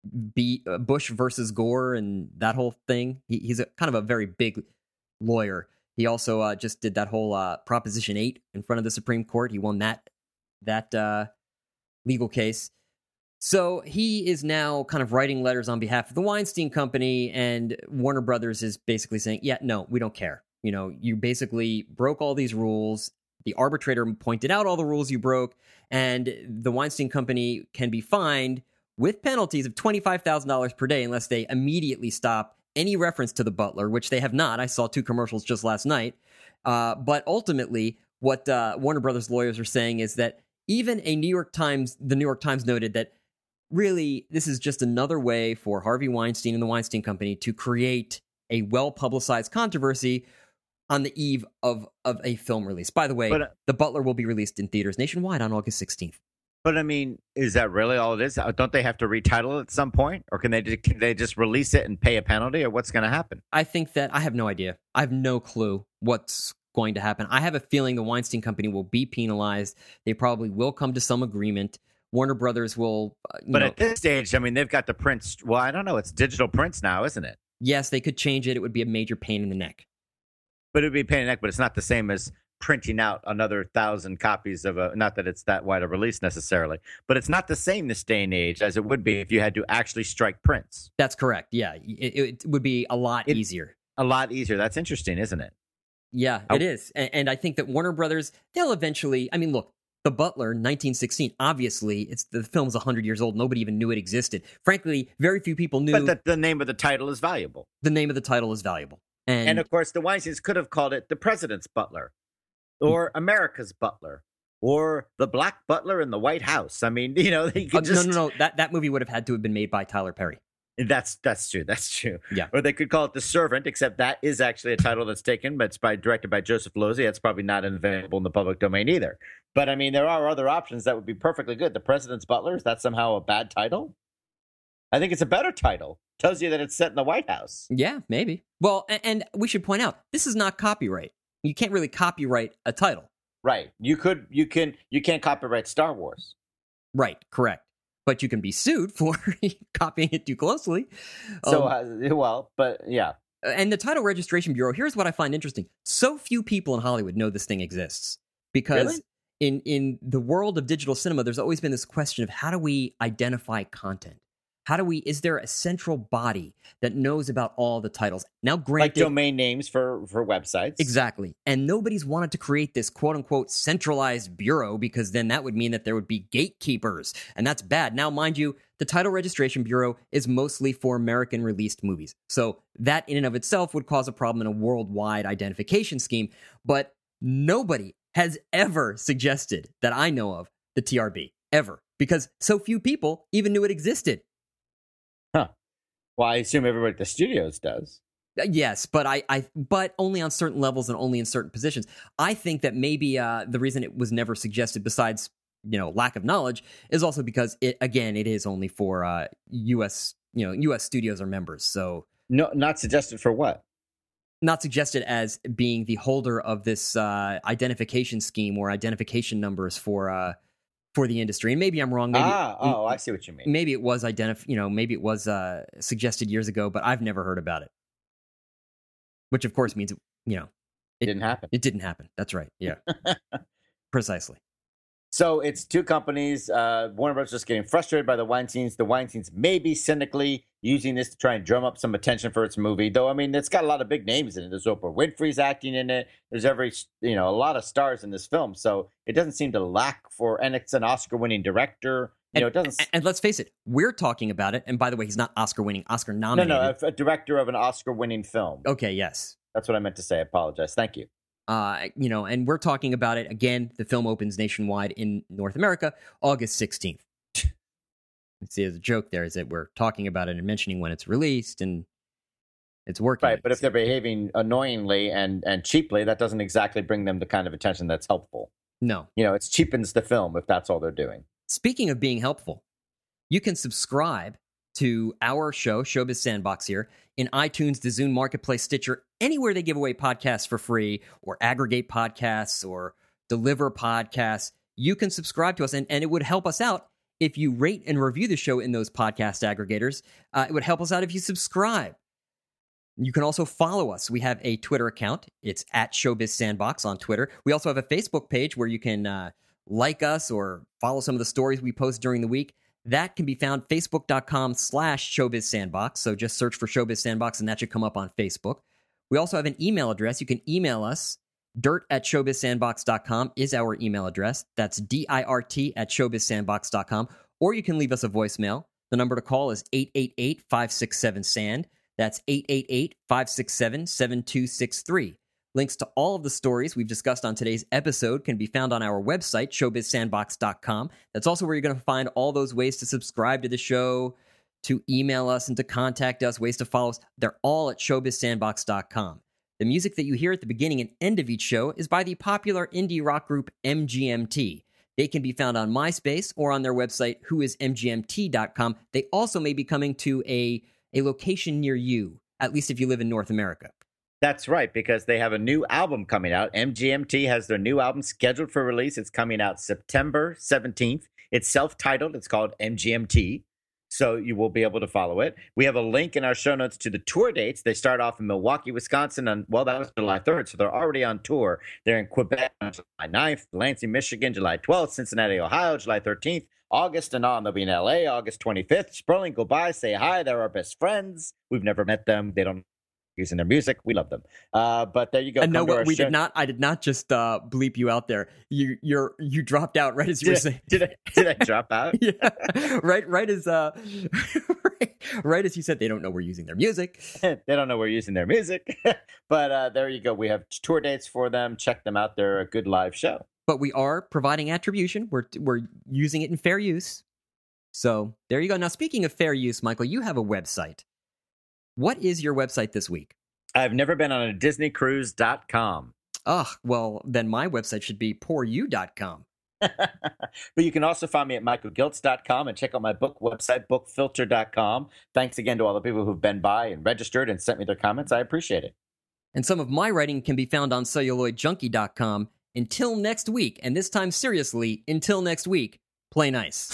B, uh, Bush versus Gore and that whole thing. He, he's a kind of a very big lawyer. He also uh, just did that whole uh, Proposition eight in front of the Supreme Court. He won that that uh, legal case. So he is now kind of writing letters on behalf of the Weinstein Company, and Warner Brothers is basically saying, yeah, no, we don't care. You know, you basically broke all these rules. The arbitrator pointed out all the rules you broke, and the Weinstein Company can be fined with penalties of twenty-five thousand dollars per day unless they immediately stop any reference to the butler, which they have not. I saw two commercials just last night. Uh, but ultimately, what uh, Warner Brothers lawyers are saying is that even a New York Times, the New York Times noted that really this is just another way for Harvey Weinstein and the Weinstein Company to create a well-publicized controversy on the eve of, of a film release. By the way, But, uh, The Butler will be released in theaters nationwide on August sixteenth. But I mean, is that really all it is? Uh, Don't they have to retitle it at some point, or can they ju- can they just release it and pay a penalty, or what's going to happen? I think that I have no idea. I have no clue what's going to happen. I have a feeling the Weinstein Company will be penalized. They probably will come to some agreement. Warner Brothers will, uh, you But know, at this stage, I mean, they've got the prints. Well, I don't know. It's digital prints now, isn't it? yes, they could change it. It would be a major pain in the neck. But it'd be a pain in the neck. But it's not the same as printing out another thousand copies of a. Not that it's that wide a release necessarily, but it's not the same this day and age as it would be if you had to actually strike prints. That's correct. Yeah, it, it would be a lot It- easier. A lot easier. That's interesting, isn't it? Yeah, I- it is. And, and I think that Warner Brothers, they'll eventually, I mean, look, The Butler, nineteen sixteen, obviously, it's the film's one hundred years old. Nobody even knew it existed. Frankly, very few people knew But the, the name of the title is valuable. the name of the title is valuable. And, And of course, the Weinsteins could have called it The President's Butler or America's Butler or The Black Butler in the White House. I mean, you know, they uh, could just. no, no, no. That, that movie would have had to have been made by Tyler Perry. That's that's true. That's true. Yeah. Or they could call it The Servant, except that is actually a title that's taken, but it's by directed by Joseph Losey. That's probably not available in the public domain either. But I mean, there are other options that would be perfectly good. The President's Butler, is that somehow a bad title? I think it's a better title. Tells you that it's set in the White House. Yeah, maybe. Well, and, and we should point out, this is not copyright. You can't really copyright a title. Right. You could you can you can't copyright Star Wars. Right, correct. But you can be sued for copying it too closely. So Um, uh, well, but yeah. and the Title Registration Bureau, here's what I find interesting. So few people in Hollywood know this thing exists. Because Really? in, in the world of digital cinema, there's always been this question of how do we identify content? How do we, is there a central body that knows about all the titles? Now, Like granted, domain names for for websites. exactly. And nobody's wanted to create this quote unquote centralized bureau because then that would mean that there would be gatekeepers. And that's bad. Now, mind you, the Title Registration Bureau is mostly for American released movies. So that in and of itself would cause a problem in a worldwide identification scheme. But nobody has ever suggested that I know of the T R B, ever. Because so few people even knew it existed. Huh. Well, I assume everybody at the studios does. Uh, Yes, but I, I, but only on certain levels and only in certain positions. I think that maybe uh, the reason it was never suggested, besides you know lack of knowledge, is also because it again it is only for uh, U S you know U S studios or members, so No, not suggested for what? not suggested as being the holder of this uh, identification scheme or identification numbers for uh, for the industry. And maybe I'm wrong. Maybe, ah, oh, I see what you mean. maybe it was identif- you know, maybe it was uh, suggested years ago, but I've never heard about it. Which, of course, means you know It didn't happen. it didn't happen. That's right. Yeah, precisely. So it's two companies. Uh, Warner Bros. Just getting frustrated by the Weinsteins. The Weinsteins may be cynically using this to try and drum up some attention for its movie. Though, I mean, it's got a lot of big names in it. There's Oprah Winfrey's acting in it. There's every, you know, a lot of stars in this film. So it doesn't seem to lack for, and it's an Oscar-winning director. You know, it doesn't. And, and let's face it, we're talking about it. And by the way, he's not Oscar winning, Oscar No, nominated. no, a, a director of an Oscar-winning film. Okay, yes. That's what I meant to say. I apologize. Thank you. Uh, you know, and we're talking about it again. The film opens nationwide in North America, August sixteenth. See, there's a joke there is that we're talking about it and mentioning when it's released, and it's working. Right, but if they're behaving annoyingly and, and cheaply, that doesn't exactly bring them the kind of attention that's helpful. No. You know, it cheapens the film if that's all they're doing. Speaking of being helpful, you can subscribe to our show, Showbiz Sandbox, here in iTunes, the Zune Marketplace, Stitcher, anywhere they give away podcasts for free or aggregate podcasts or deliver podcasts. You can subscribe to us, and, and it would help us out if you rate and review the show in those podcast aggregators. Uh, it would help us out if you subscribe. You can also follow us. We have a Twitter account. It's at Showbiz Sandbox on Twitter. We also have a Facebook page where you can uh, like us or follow some of the stories we post during the week. That can be found facebook.com slash Showbiz Sandbox. So just search for Showbiz Sandbox and that should come up on Facebook. We also have an email address. You can email us. Dirt at showbiz sandbox dot com is our email address. That's D I R T at showbiz sandbox dot com. Or you can leave us a voicemail. The number to call is eight eight eight, five six seven, S A N D. That's eight eight eight, five six seven, seven two six three. Links to all of the stories we've discussed on today's episode can be found on our website, showbiz sandbox dot com. That's also where you're going to find all those ways to subscribe to the show, to email us, and to contact us, ways to follow us. They're all at showbiz sandbox dot com. The music that you hear at the beginning and end of each show is by the popular indie rock group M G M T. They can be found on MySpace or on their website, who is m g m t dot com. They also may be coming to a, a location near you, at least if you live in North America. That's right, because they have a new album coming out. M G M T has their new album scheduled for release. It's coming out September seventeenth. It's self-titled. It's called M G M T. So you will be able to follow it. We have a link in our show notes to the tour dates. They start off in Milwaukee, Wisconsin on, well, that was July third, so they're already on tour. They're in Quebec on July ninth, Lansing, Michigan, July twelfth, Cincinnati, Ohio, July thirteenth, August and on. They'll be in L A, August twenty-fifth. Sperling, go by, say hi. They're our best friends. We've never met them. They don't using their music. We love them. Uh, but there you go. And no, what we show. did not. I did not just uh, bleep you out there. You, you're, you dropped out right as you did were I, saying. Did I, did I drop out? Yeah, right. Right as, uh, right, right as you said, they don't know we're using their music. They don't know we're using their music. But uh, there you go. We have tour dates for them. Check them out. They're a good live show. But we are providing attribution. We're we're using it in fair use. So there you go. Now, speaking of fair use, Michael, you have a website. What is your website this week? I've never been on a disney cruise dot com. Ugh, well, then my website should be poor you dot com. But you can also find me at michael giltz dot com and check out my book website, book filter dot com. Thanks again to all the people who've been by and registered and sent me their comments. I appreciate it. And some of my writing can be found on celluloid junkie dot com. Until next week, and this time seriously, until next week, play nice.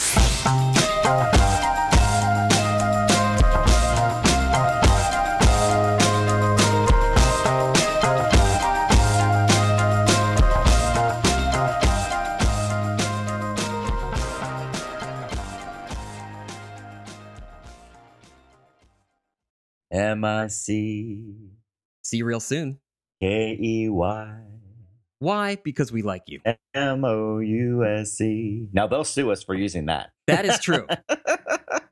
M I C See you real soon. K E Y Why? Because we like you. M O U S E. Now they'll sue us for using that. That is true.